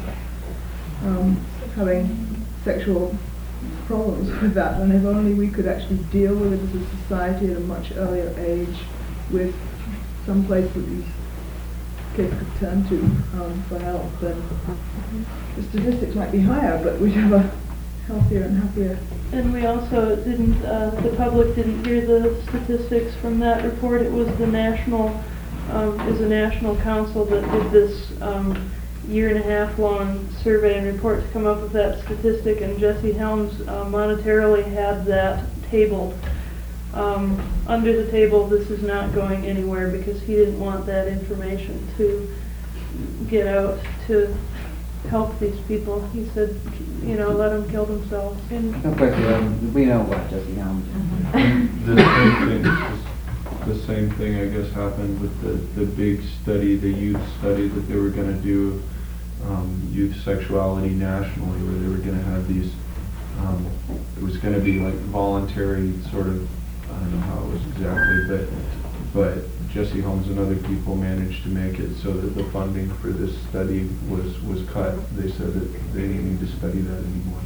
um, having sexual problems with that. And if only we could actually deal with it as a society at a much earlier age, with some place that these kids could turn to um, for help, then the statistics might be higher, but we'd have a healthier and happier. And we also didn't, uh, the public didn't hear the statistics from that report. It was the national, um, is a national council that did this um, year and a half long survey and report to come up with that statistic, and Jesse Helms uh, monetarily had that tabled. Um, under the table, this is not going anywhere because he didn't want that information to get out to help these people. He said, you know, let them kill themselves. And Of course, um, we know what Jesse Helms. The same thing, the same thing, I guess, happened with the, the big study, the youth study that they were going to do, um, youth sexuality nationally, where they were going to have these, um, it was going to be like voluntary sort of, I don't know how it was exactly, but but Jesse Holmes and other people managed to make it so that the funding for this study was, was cut. They said that they didn't need to study that anymore.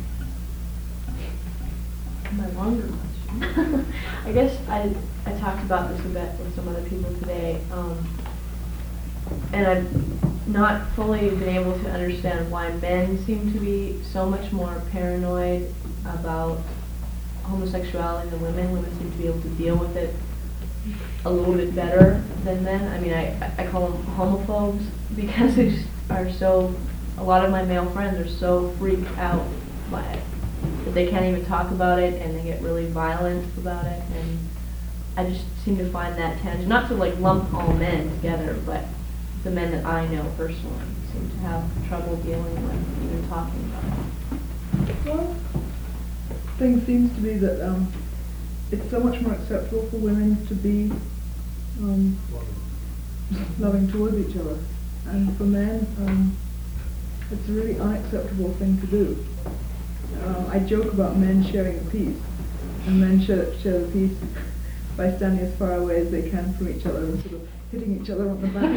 My longer question. I guess I, I talked about this a bit with some other people today, um, and I've not fully been able to understand why men seem to be so much more paranoid about homosexuality than women. Women seem to be able to deal with it a little bit better than men. I mean, I, I call them homophobes because they just are so, a lot of my male friends are so freaked out by it that they can't even talk about it, and they get really violent about it. And I just seem to find that tangent, not to like lump all men together, but the men that I know personally seem to have trouble dealing with even talking about it. Well, thing seems to be that um, it's so much more acceptable for women to be um, loving towards each other, and for men, um, it's a really unacceptable thing to do. Uh, I joke about men sharing a piece, and men share, share the piece by standing as far away as they can from each other and sort of hitting each other on the back.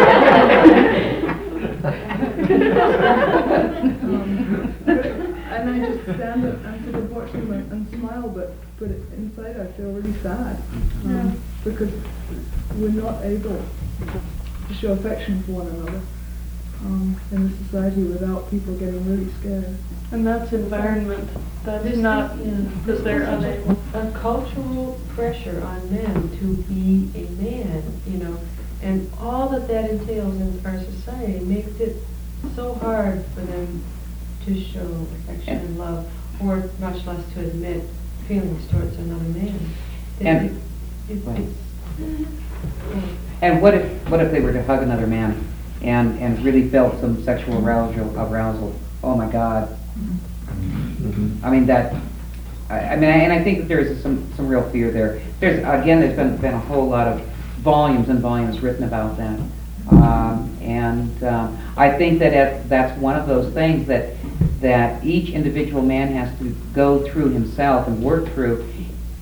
um, and I just stand and, and sort of watch them and, and smile, but but inside I feel really sad um, Yeah. because we're not able to show affection for one another um, in a society without people getting really scared. And that's environment. That's There's not this- yeah, that they're there's unable. a cultural pressure on men to be a man, you know, and all that that entails in our society makes it so hard for them to show affection and love, or much less to admit feelings towards another man. It- And- it- it- Well. it's- yeah. And what if what if they were to hug another man and, and really felt some sexual arousal, arousal? Oh my God. I mean that. I, I mean, and I think that there's some, some real fear there. There's again, there's been been a whole lot of volumes and volumes written about that, um, and um, I think that it, that's one of those things that that each individual man has to go through himself and work through.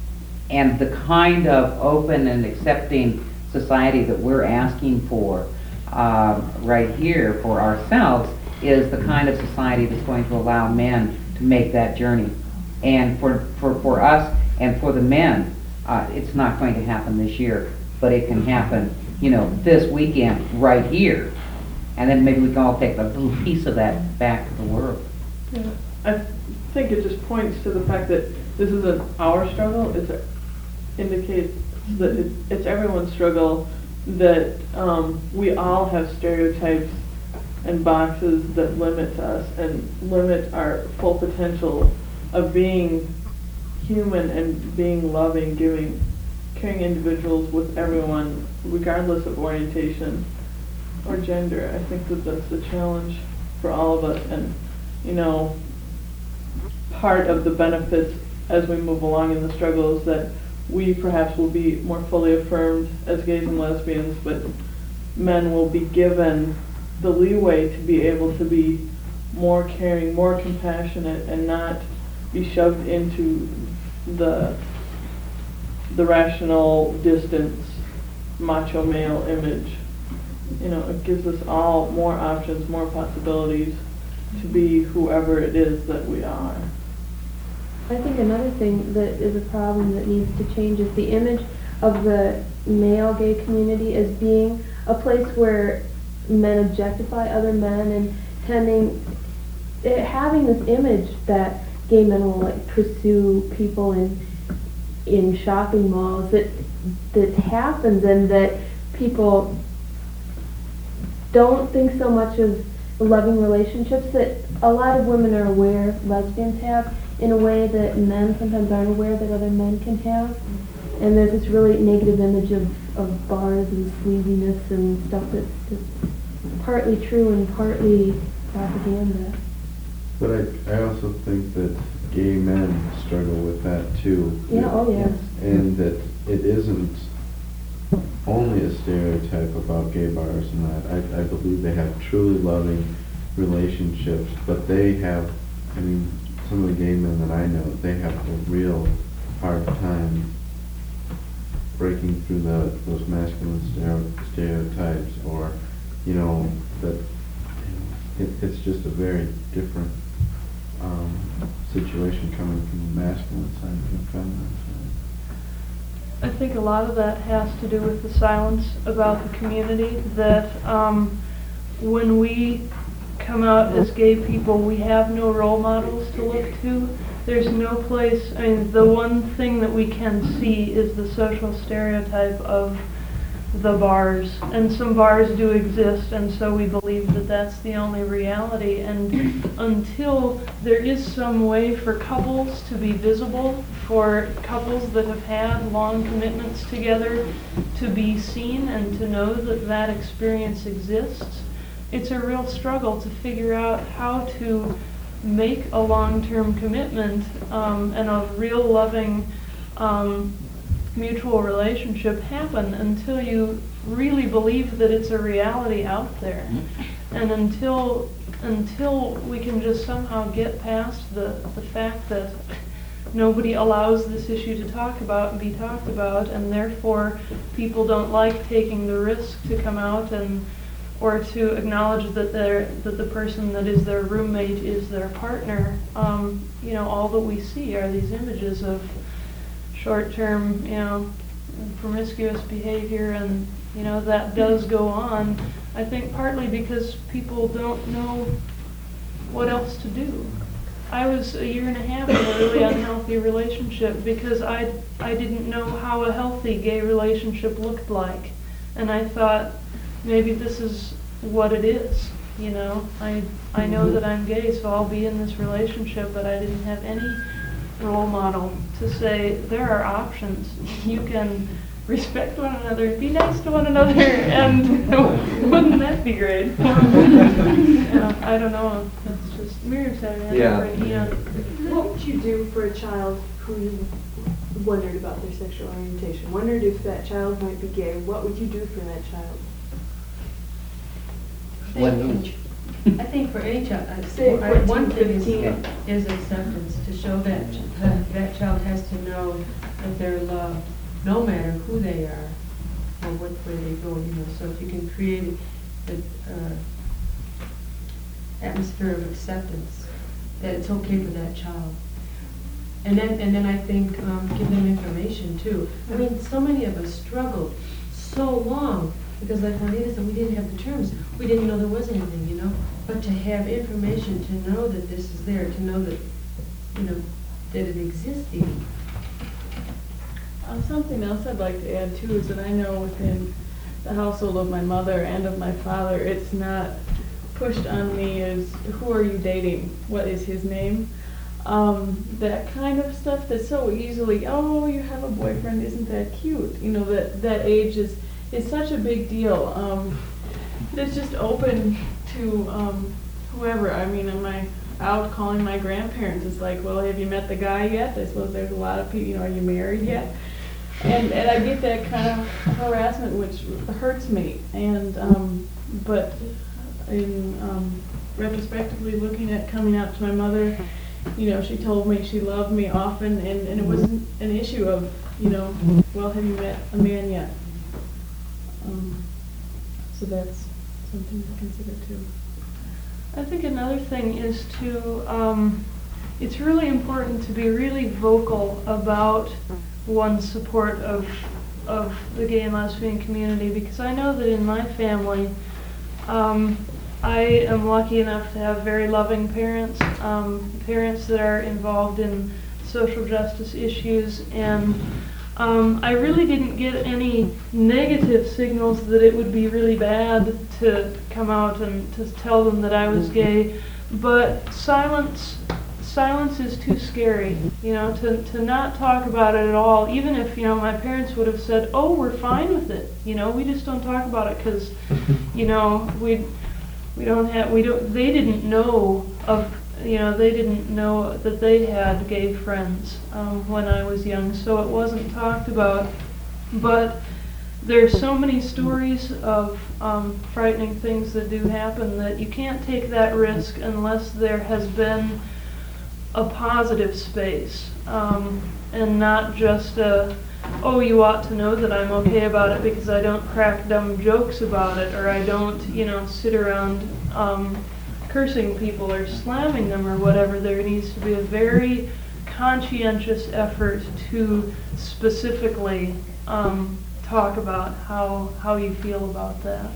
and the kind of open and accepting society that we're asking for um, right here for ourselves is the kind of society that's going to allow men to make that journey. And for, for, for us and for the men, uh, it's not going to happen this year, but it can happen, you know, this weekend right here. And then maybe we can all take a little piece of that back to the world. Yeah. I think it just points to the fact that this isn't our struggle, it indicates that it's, it's everyone's struggle, that um, we all have stereotypes and boxes that limit us and limit our full potential of being human and being loving, giving, caring individuals with everyone, regardless of orientation or gender. I think that that's the challenge for all of us, and you know, part of the benefits as we move along in the struggle is that we perhaps will be more fully affirmed as gays and lesbians, but men will be given the leeway to be able to be more caring, more compassionate, and not be shoved into the the rational distance macho male image. You know, it gives us all more options, more possibilities to be whoever it is that we are. I think another thing that is a problem that needs to change is the image of the male gay community as being a place where men objectify other men and tending, it, having this image that gay men will like pursue people in in shopping malls, that that happens, and that people don't think so much of loving relationships that a lot of women are aware lesbians have in a way that men sometimes aren't aware that other men can have. And there's this really negative image of, of bars and sleaziness and stuff that's just partly true and partly propaganda. But I, I also think that gay men struggle with that too. Yeah, oh yeah. And that it isn't only a stereotype about gay bars and that. I, I believe they have truly loving relationships, but they have, I mean, some of the gay men that I know, they have a real hard time breaking through the, those masculine stereo, stereotypes, or, you know, that you know, it, it's just a very different um, situation coming from the masculine side and the feminine side. I think a lot of that has to do with the silence about the community, that um, when we come out as gay people, we have no role models to look to. There's no place, I mean, the one thing that we can see is the social stereotype of the bars, and some bars do exist, and so we believe that that's the only reality. And until there is some way for couples to be visible, for couples that have had long commitments together to be seen and to know that that experience exists, it's a real struggle to figure out how to make a long-term commitment um, and a real loving um, mutual relationship happen until you really believe that it's a reality out there. And until until we can just somehow get past the, the fact that nobody allows this issue to talk about and be talked about, and therefore people don't like taking the risk to come out and or to acknowledge that they're, that the person that is their roommate is their partner. Um, you know, all that we see are these images of short-term, you know, promiscuous behavior, and you know that does go on. I think partly because people don't know what else to do. I was a year and a half in a really unhealthy relationship because I I didn't know how a healthy gay relationship looked like, and I thought, maybe this is what it is, you know. I I know that I'm gay, so I'll be in this relationship, but I didn't have any role model to say there are options. You can respect one another, be nice to one another, and wouldn't that be great? Yeah, I don't know. That's just Miriam said it. Yeah. Yeah. What would you do for a child who wondered about their sexual orientation, wondered if that child might be gay? What would you do for that child? When I think for any child, I- Say I- one fourteen, thing is, fifteen. is acceptance, to show that, that that child has to know that they're loved, no matter who they are or what way they go, you know. So if you can create an uh, atmosphere of acceptance, that it's okay for that child. And then, and then I think um, give them information too. I mean, so many of us struggled so long because, like Juanita said, we didn't have the terms. We didn't know there was anything, you know. But to have information, to know that this is there, to know that, you know, that it exists even. Um, something else I'd like to add too is that I know within the household of my mother and of my father, it's not pushed on me as who are you dating, what is his name, um, that kind of stuff that's so easily, oh, you have a boyfriend, isn't that cute? You know, that that age is is such a big deal. Um, it's just open to um, whoever. I mean, am I out calling my grandparents? It's like, well, have you met the guy yet? I suppose there's a lot of people, you know, are you married yet? And and I get that kind of harassment, which hurts me. And um, but in um, retrospectively looking at coming out to my mother, you know, she told me she loved me often, and, and it wasn't an issue of, you know, well, have you met a man yet? Um, so that's something to consider too. I think another thing is to, um, it's really important to be really vocal about one's support of of the gay and lesbian community, because I know that in my family, um, I am lucky enough to have very loving parents, um, parents that are involved in social justice issues, and um, I really didn't get any negative signals that it would be really bad to come out and to tell them that I was gay, but silence silence is too scary, you know, to, to not talk about it at all, even if, you know, my parents would have said, oh, we're fine with it, you know, we just don't talk about it because, you know, we we don't have, we don't, they didn't know of, you know, they didn't know that they had gay friends um, when I was young, so it wasn't talked about. But there's so many stories of um, frightening things that do happen that you can't take that risk unless there has been a positive space, um, and not just a, oh, you ought to know that I'm okay about it because I don't crack dumb jokes about it, or I don't, you know, sit around um, cursing people or slamming them or whatever. There needs to be a very conscientious effort to specifically um, talk about how how you feel about that,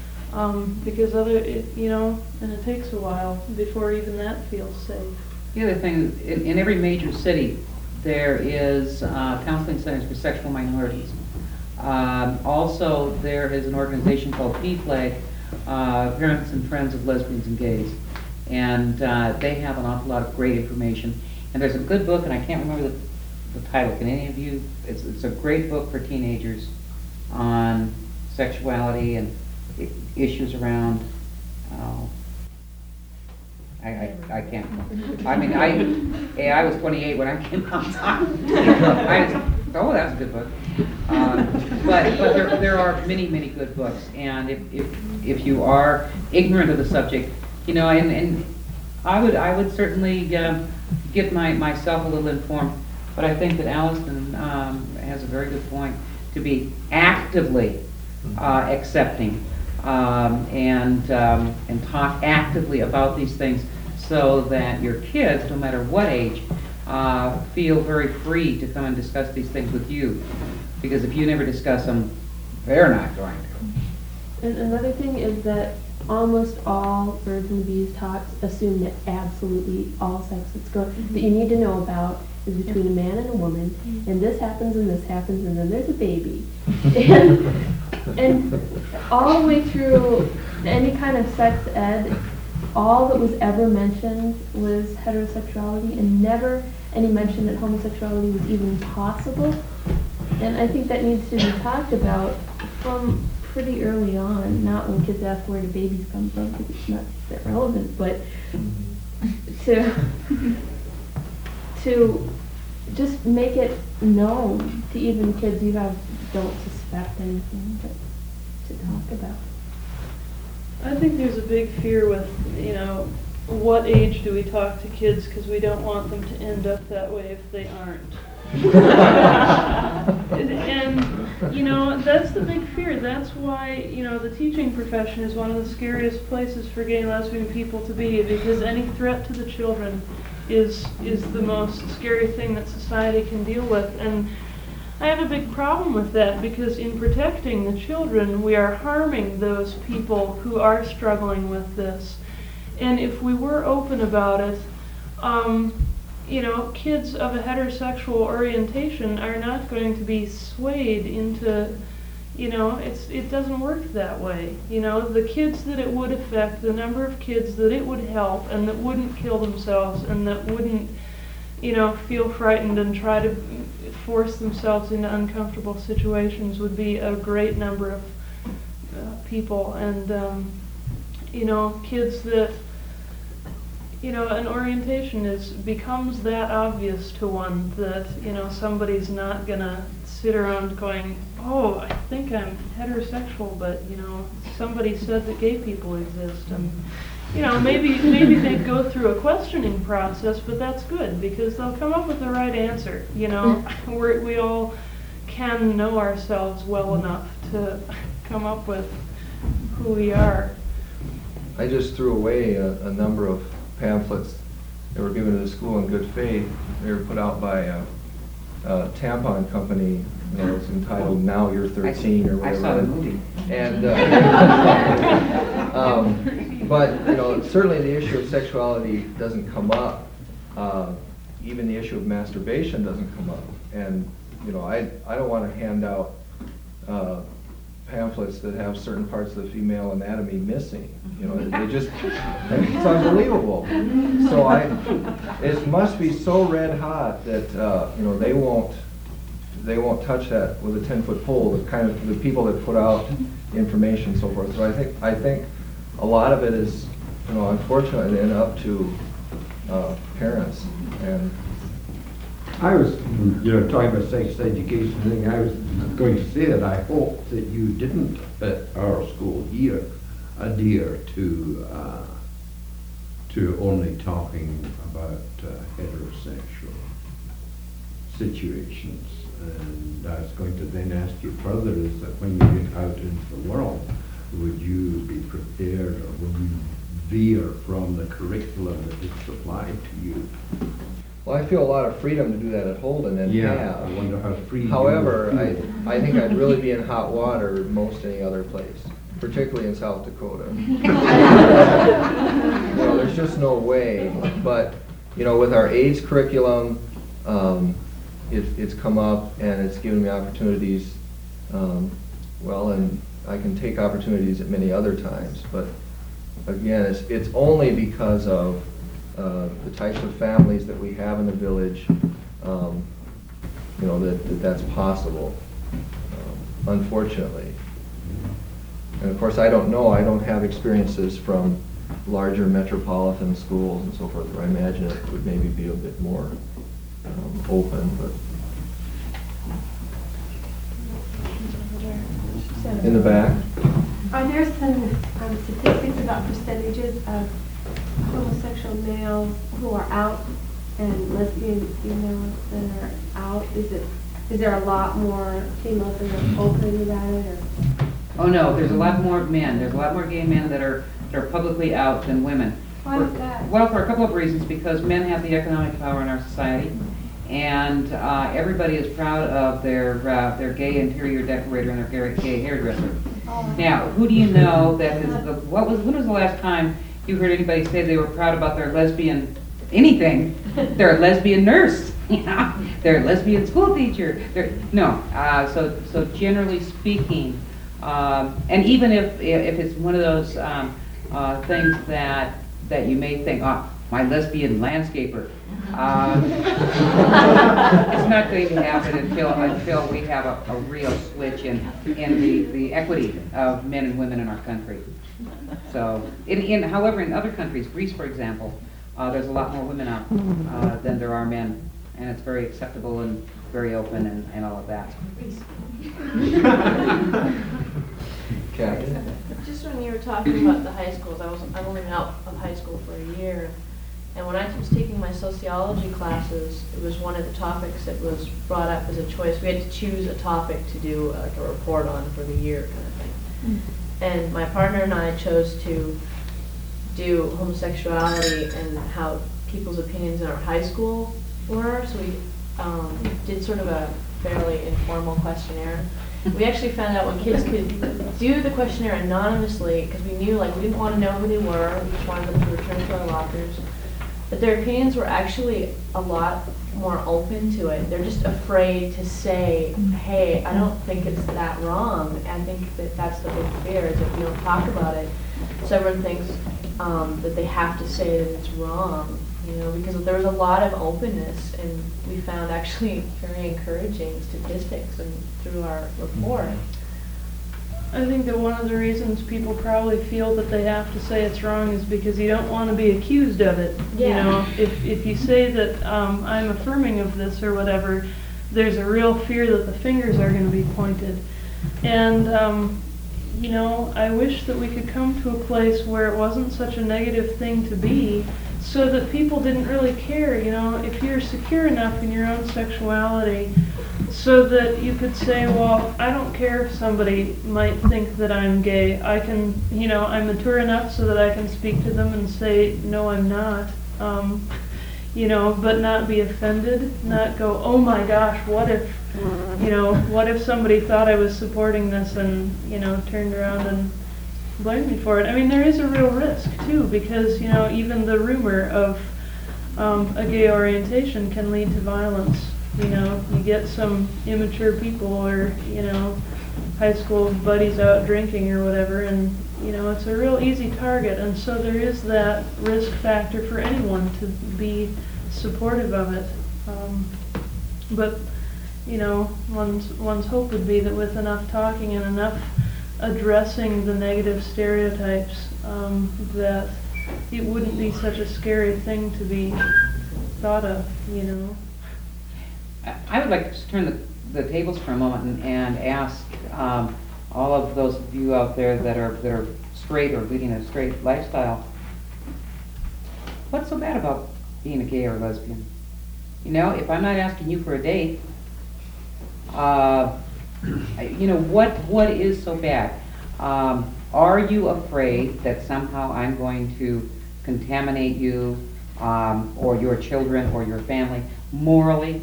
um, because other, it, you know, and it takes a while before even that feels safe. The other thing, in, in every major city, there is uh, counseling centers for sexual minorities. Um, also, there is an organization called P F L A G, uh, Parents and Friends of Lesbians and Gays, and uh, they have an awful lot of great information. And there's a good book, and I can't remember the, the title. Can any of you? It's, it's a great book for teenagers on sexuality and I- issues around. Uh, I, I, I can't. I mean, I hey, I was twenty-eight when I came out. I was, oh, that's a good book. Um, but but there there are many many good books, and if if if you are ignorant of the subject, you know, and, and I would I would certainly uh, get my myself a little informed. But I think that Allison um, has a very good point, to be actively uh, accepting. Um, and um, and talk actively about these things, so that your kids, no matter what age, uh, feel very free to come and discuss these things with you. Because if you never discuss them, they're not going to. And another thing is that almost all birds and bees talks assume that absolutely all sex that's going that you need to know about is between a man and a woman, and this happens and this happens and then there's a baby. and, and all the way through any kind of sex ed, all that was ever mentioned was heterosexuality, and never any mention that homosexuality was even possible. And I think that needs to be talked about from pretty early on, not when kids ask where do babies come from, because it's not that relevant, but to to just make it known to even kids you have don't suspect anything, but to talk about. I think there's a big fear with, you know, what age do we talk to kids, because we don't want them to end up that way if they aren't. And, you know, that's the big fear. That's why, you know, the teaching profession is one of the scariest places for gay and lesbian people to be, because any threat to the children is is the most scary thing that society can deal with. And I have a big problem with that, because in protecting the children, we are harming those people who are struggling with this. And if we were open about it, um, you know, kids of a heterosexual orientation are not going to be swayed into, you know, it's it doesn't work that way. You know, the kids that it would affect, the number of kids that it would help and that wouldn't kill themselves and that wouldn't, you know, feel frightened and try to force themselves into uncomfortable situations would be a great number of uh, people. And, um, you know, kids that, you know, an orientation is becomes that obvious to one that, you know, somebody's not gonna sit around going, oh, I think I'm heterosexual, but, you know, somebody said that gay people exist. And, you know, maybe maybe they go through a questioning process, but that's good, because they'll come up with the right answer. You know, We're, we all can know ourselves well enough to come up with who we are. I just threw away a, a number of pamphlets that were given to the school in good faith. They were put out by a, a tampon company. You know, it's entitled "Now You're thirteen" or whatever. I saw the movie. And uh, um, but you know, certainly the issue of sexuality doesn't come up. Uh, even the issue of masturbation doesn't come up. And you know, I I don't want to hand out uh, pamphlets that have certain parts of the female anatomy missing. You know, they just, it's unbelievable. So I, it must be so red hot that, uh, you know, they won't, they won't touch that with a ten foot pole, the kind of, the people that put out information and so forth. So I think, I think a lot of it is, you know, unfortunately then up to uh, parents. And I was, you know, talking about sex education thing, I was going to say that I hope that you didn't at our school here adhere to uh, to only talking about uh, heterosexual situations. And I was going to then ask you further, is that when you get out into the world, would you be prepared, or would you veer from the curriculum that is supplied to you? well, I feel a lot of freedom to do that at Holden and Yeah, have. I wonder how free you However, would I, I think I'd really be in hot water most any other place, particularly in South Dakota. You know, there's just no way. But, you know, with our AIDS curriculum, um, it, it's come up and it's given me opportunities, um, well, and I can take opportunities at many other times. But again, it's, it's only because of uh, the types of families that we have in the village, um, you know, that, that that's possible, um, unfortunately. And of course, I don't know, I don't have experiences from larger metropolitan schools and so forth, where I imagine it would maybe be a bit more um, open, but. In the back? Are there some um, statistics about percentages of homosexual males who are out and lesbian females that are out? Is it, is there a lot more females that are open about it, or? Oh no, there's a lot more men. There's a lot more gay men that are that are publicly out than women. Why For- is that? Well, for a couple of reasons. Because men have the economic power in our society, and uh, everybody is proud of their uh, their gay interior decorator and their gay, gay hairdresser. Oh. Now, who do you know that is the, what was when was the last time you heard anybody say they were proud about their lesbian anything? They're a lesbian nurse. You know, they're a lesbian school teacher. They're, no, uh, so so generally speaking. Um, and even if if it's one of those um, uh, things that that you may think, oh, my lesbian landscaper, um, it's not going to happen until until we have a, a real switch in in the, the equity of men and women in our country. So, in, in however, in other countries, Greece, for example, uh, there's a lot more women out uh, than there are men, and it's very acceptable and very open and, and all of that. Kathy? Just when you were talking about the high schools, I was I've only been out of high school for a year. And when I was taking my sociology classes, it was one of the topics that was brought up as a choice. We had to choose a topic to do uh, like a report on for the year kind of thing. Mm-hmm. And my partner and I chose to do homosexuality and how people's opinions in our high school were. So we um, did sort of a fairly informal questionnaire. We actually found out when kids could do the questionnaire anonymously, because we knew like we didn't want to know who they were, we just wanted them to return to our lockers. But their opinions were actually a lot more open to it. They're just afraid to say, hey, I don't think it's that wrong. I think that that's the big fear, is if we don't talk about it, so everyone thinks um, that they have to say that it's wrong. You know, because there was a lot of openness, and we found actually very encouraging statistics and through our report. I think that one of the reasons people probably feel that they have to say it's wrong is because you don't want to be accused of it. Yeah. You know, if if you say that um, I'm affirming of this or whatever, there's a real fear that the fingers are going to be pointed. And um, you know, I wish that we could come to a place where it wasn't such a negative thing to be, so that people didn't really care. You know, if you're secure enough in your own sexuality, so that you could say, well, I don't care if somebody might think that I'm gay. I can, you know, I'm mature enough so that I can speak to them and say, no, I'm not. Um, you know, but not be offended, not go, oh my gosh, what if, you know, what if somebody thought I was supporting this and, you know, turned around and blamed me for it. I mean, there is a real risk, too, because, you know, even the rumor of um, a gay orientation can lead to violence. You know, you get some immature people or, you know, high school buddies out drinking or whatever, and, you know, it's a real easy target. And so there is that risk factor for anyone to be supportive of it. Um, but, you know, one's, one's hope would be that with enough talking and enough addressing the negative stereotypes, um, that it wouldn't be such a scary thing to be thought of, you know. I would like to just turn the, the tables for a moment and, and ask um, all of those of you out there that are that are straight or leading a straight lifestyle, what's so bad about being a gay or lesbian? You know, if I'm not asking you for a date, uh, you know, what what is so bad? Um, are you afraid that somehow I'm going to contaminate you um, or your children or your family morally?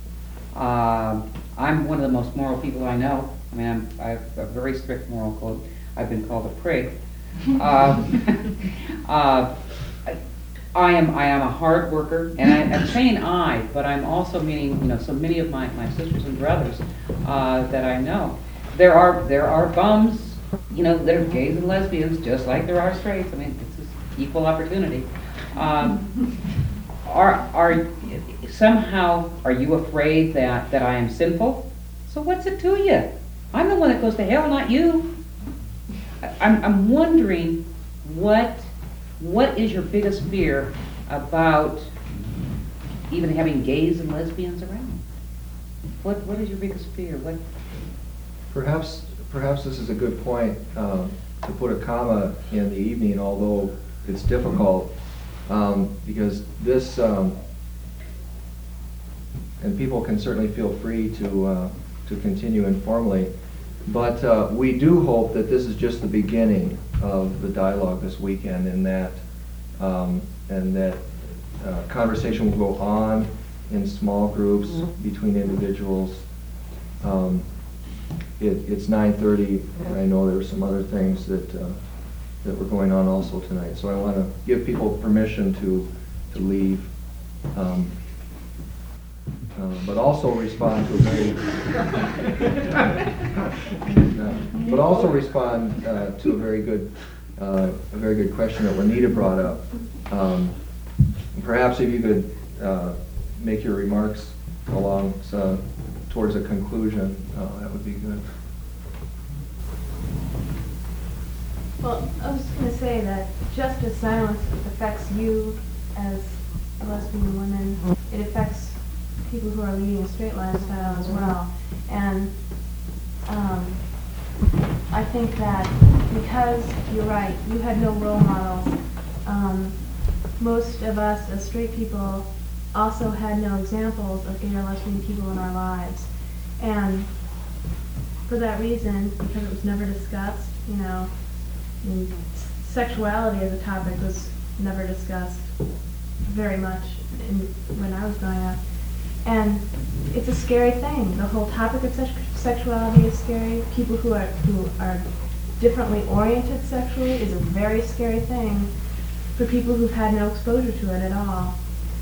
Uh, I'm one of the most moral people I know. I mean, I'm, I have a very strict moral code. I've been called a prig. Uh, uh, I am I am a hard worker, and I, I'm saying I, but I'm also meaning, you know, so many of my, my sisters and brothers uh, that I know. There are there are bums, you know, that are gays and lesbians, just like there are straights. I mean, it's just equal opportunity. Um, are are somehow are you afraid that that I am sinful? So what's it to you? I'm the one that goes to hell, not you. I, I'm I'm wondering what. What is your biggest fear about even having gays and lesbians around? What What is your biggest fear? What? Perhaps, perhaps this is a good point um, to put a comma in the evening, although it's difficult, um, because this, um, and people can certainly feel free to uh, to continue informally, but uh, we do hope that this is just the beginning of the dialogue this weekend, and that um, and that uh, conversation will go on in small groups between individuals. Um, it, it's nine thirty, and I know there were some other things that uh, that were going on also tonight. So I want to give people permission to to leave, um, uh, but also respond to a very uh, but also respond uh, to a very good uh, a very good question that Juanita brought up. Um, perhaps if you could uh, make your remarks along uh, towards a conclusion, uh, that would be good. Well, I was just going to say that just as silence affects you as a lesbian woman, it affects people who are leading a straight lifestyle as well. And um, I think that because, you're right, you had no role models, um, most of us as straight people also had no examples of gay or lesbian people in our lives. And for that reason, because it was never discussed, you know, I mean, sexuality as a topic was never discussed very much in, when I was growing up. And it's a scary thing. The whole topic of sex sexuality is scary. People who are who are differently oriented sexually is a very scary thing for people who've had no exposure to it at all.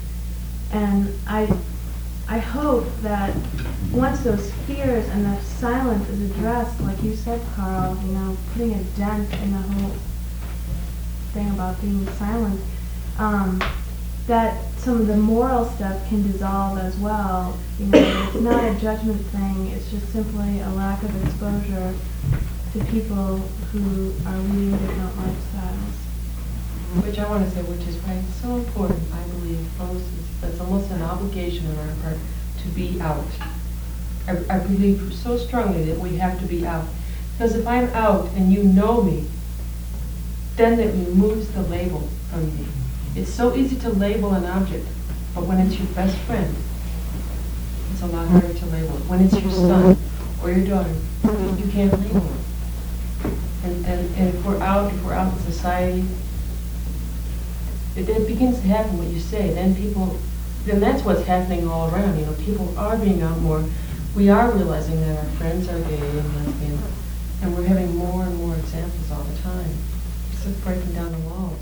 And I, I hope that once those fears and the silence is addressed, like you said, Carl, you know, putting a dent in the whole thing about being silent, um, that some of the moral stuff can dissolve as well. You know, it's not a judgment thing, it's just simply a lack of exposure to people who are leading different lifestyles. Which I want to say, which is why it's so important, I believe, almost, it's almost an obligation on our part to be out. I, I believe so strongly that we have to be out. Because if I'm out and you know me, then it removes the label from me. It's so easy to label an object, but when it's your best friend, it's a lot harder to label it. When it's your son or your daughter, you can't label it. And, and, and if we're out, if we're out in society, it, it begins to happen what you say. Then people, then that's what's happening all around. You know, people are being out more. We are realizing that our friends are gay and lesbian, and we're having more and more examples all the time. It's just breaking down the walls.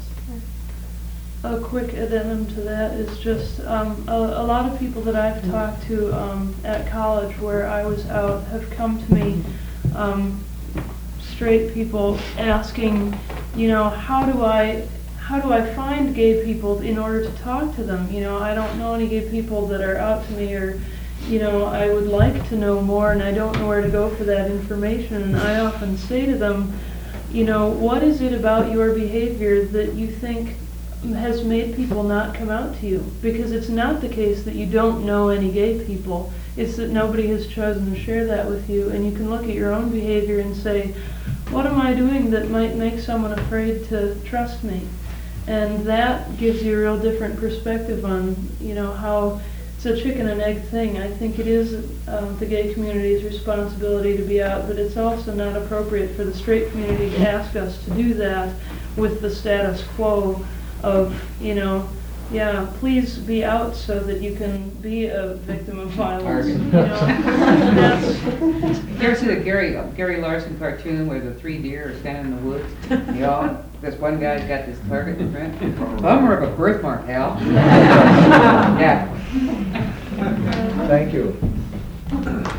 A quick addendum to that is just um, a, a lot of people that I've talked to um, at college where I was out have come to me, um, straight people, asking, you know, how do I how do I find gay people in order to talk to them? You know, I don't know any gay people that are out to me, or, you know, I would like to know more and I don't know where to go for that information. And I often say to them, you know, what is it about your behavior that you think has made people not come out to you? Because it's not the case that you don't know any gay people. It's that nobody has chosen to share that with you. And you can look at your own behavior and say, what am I doing that might make someone afraid to trust me? And that gives you a real different perspective on, you know, how it's a chicken and egg thing. I think it is uh, the gay community's responsibility to be out, but it's also not appropriate for the straight community to ask us to do that with the status quo of, you know, yeah, please be out so that you can be a victim of violence. You know, that's, you ever see the Gary uh, Gary Larson cartoon where the three deer are standing in the woods? You know, this one guy's got this target in front. Bummer of a birthmark, Hal. Yeah. Thank you.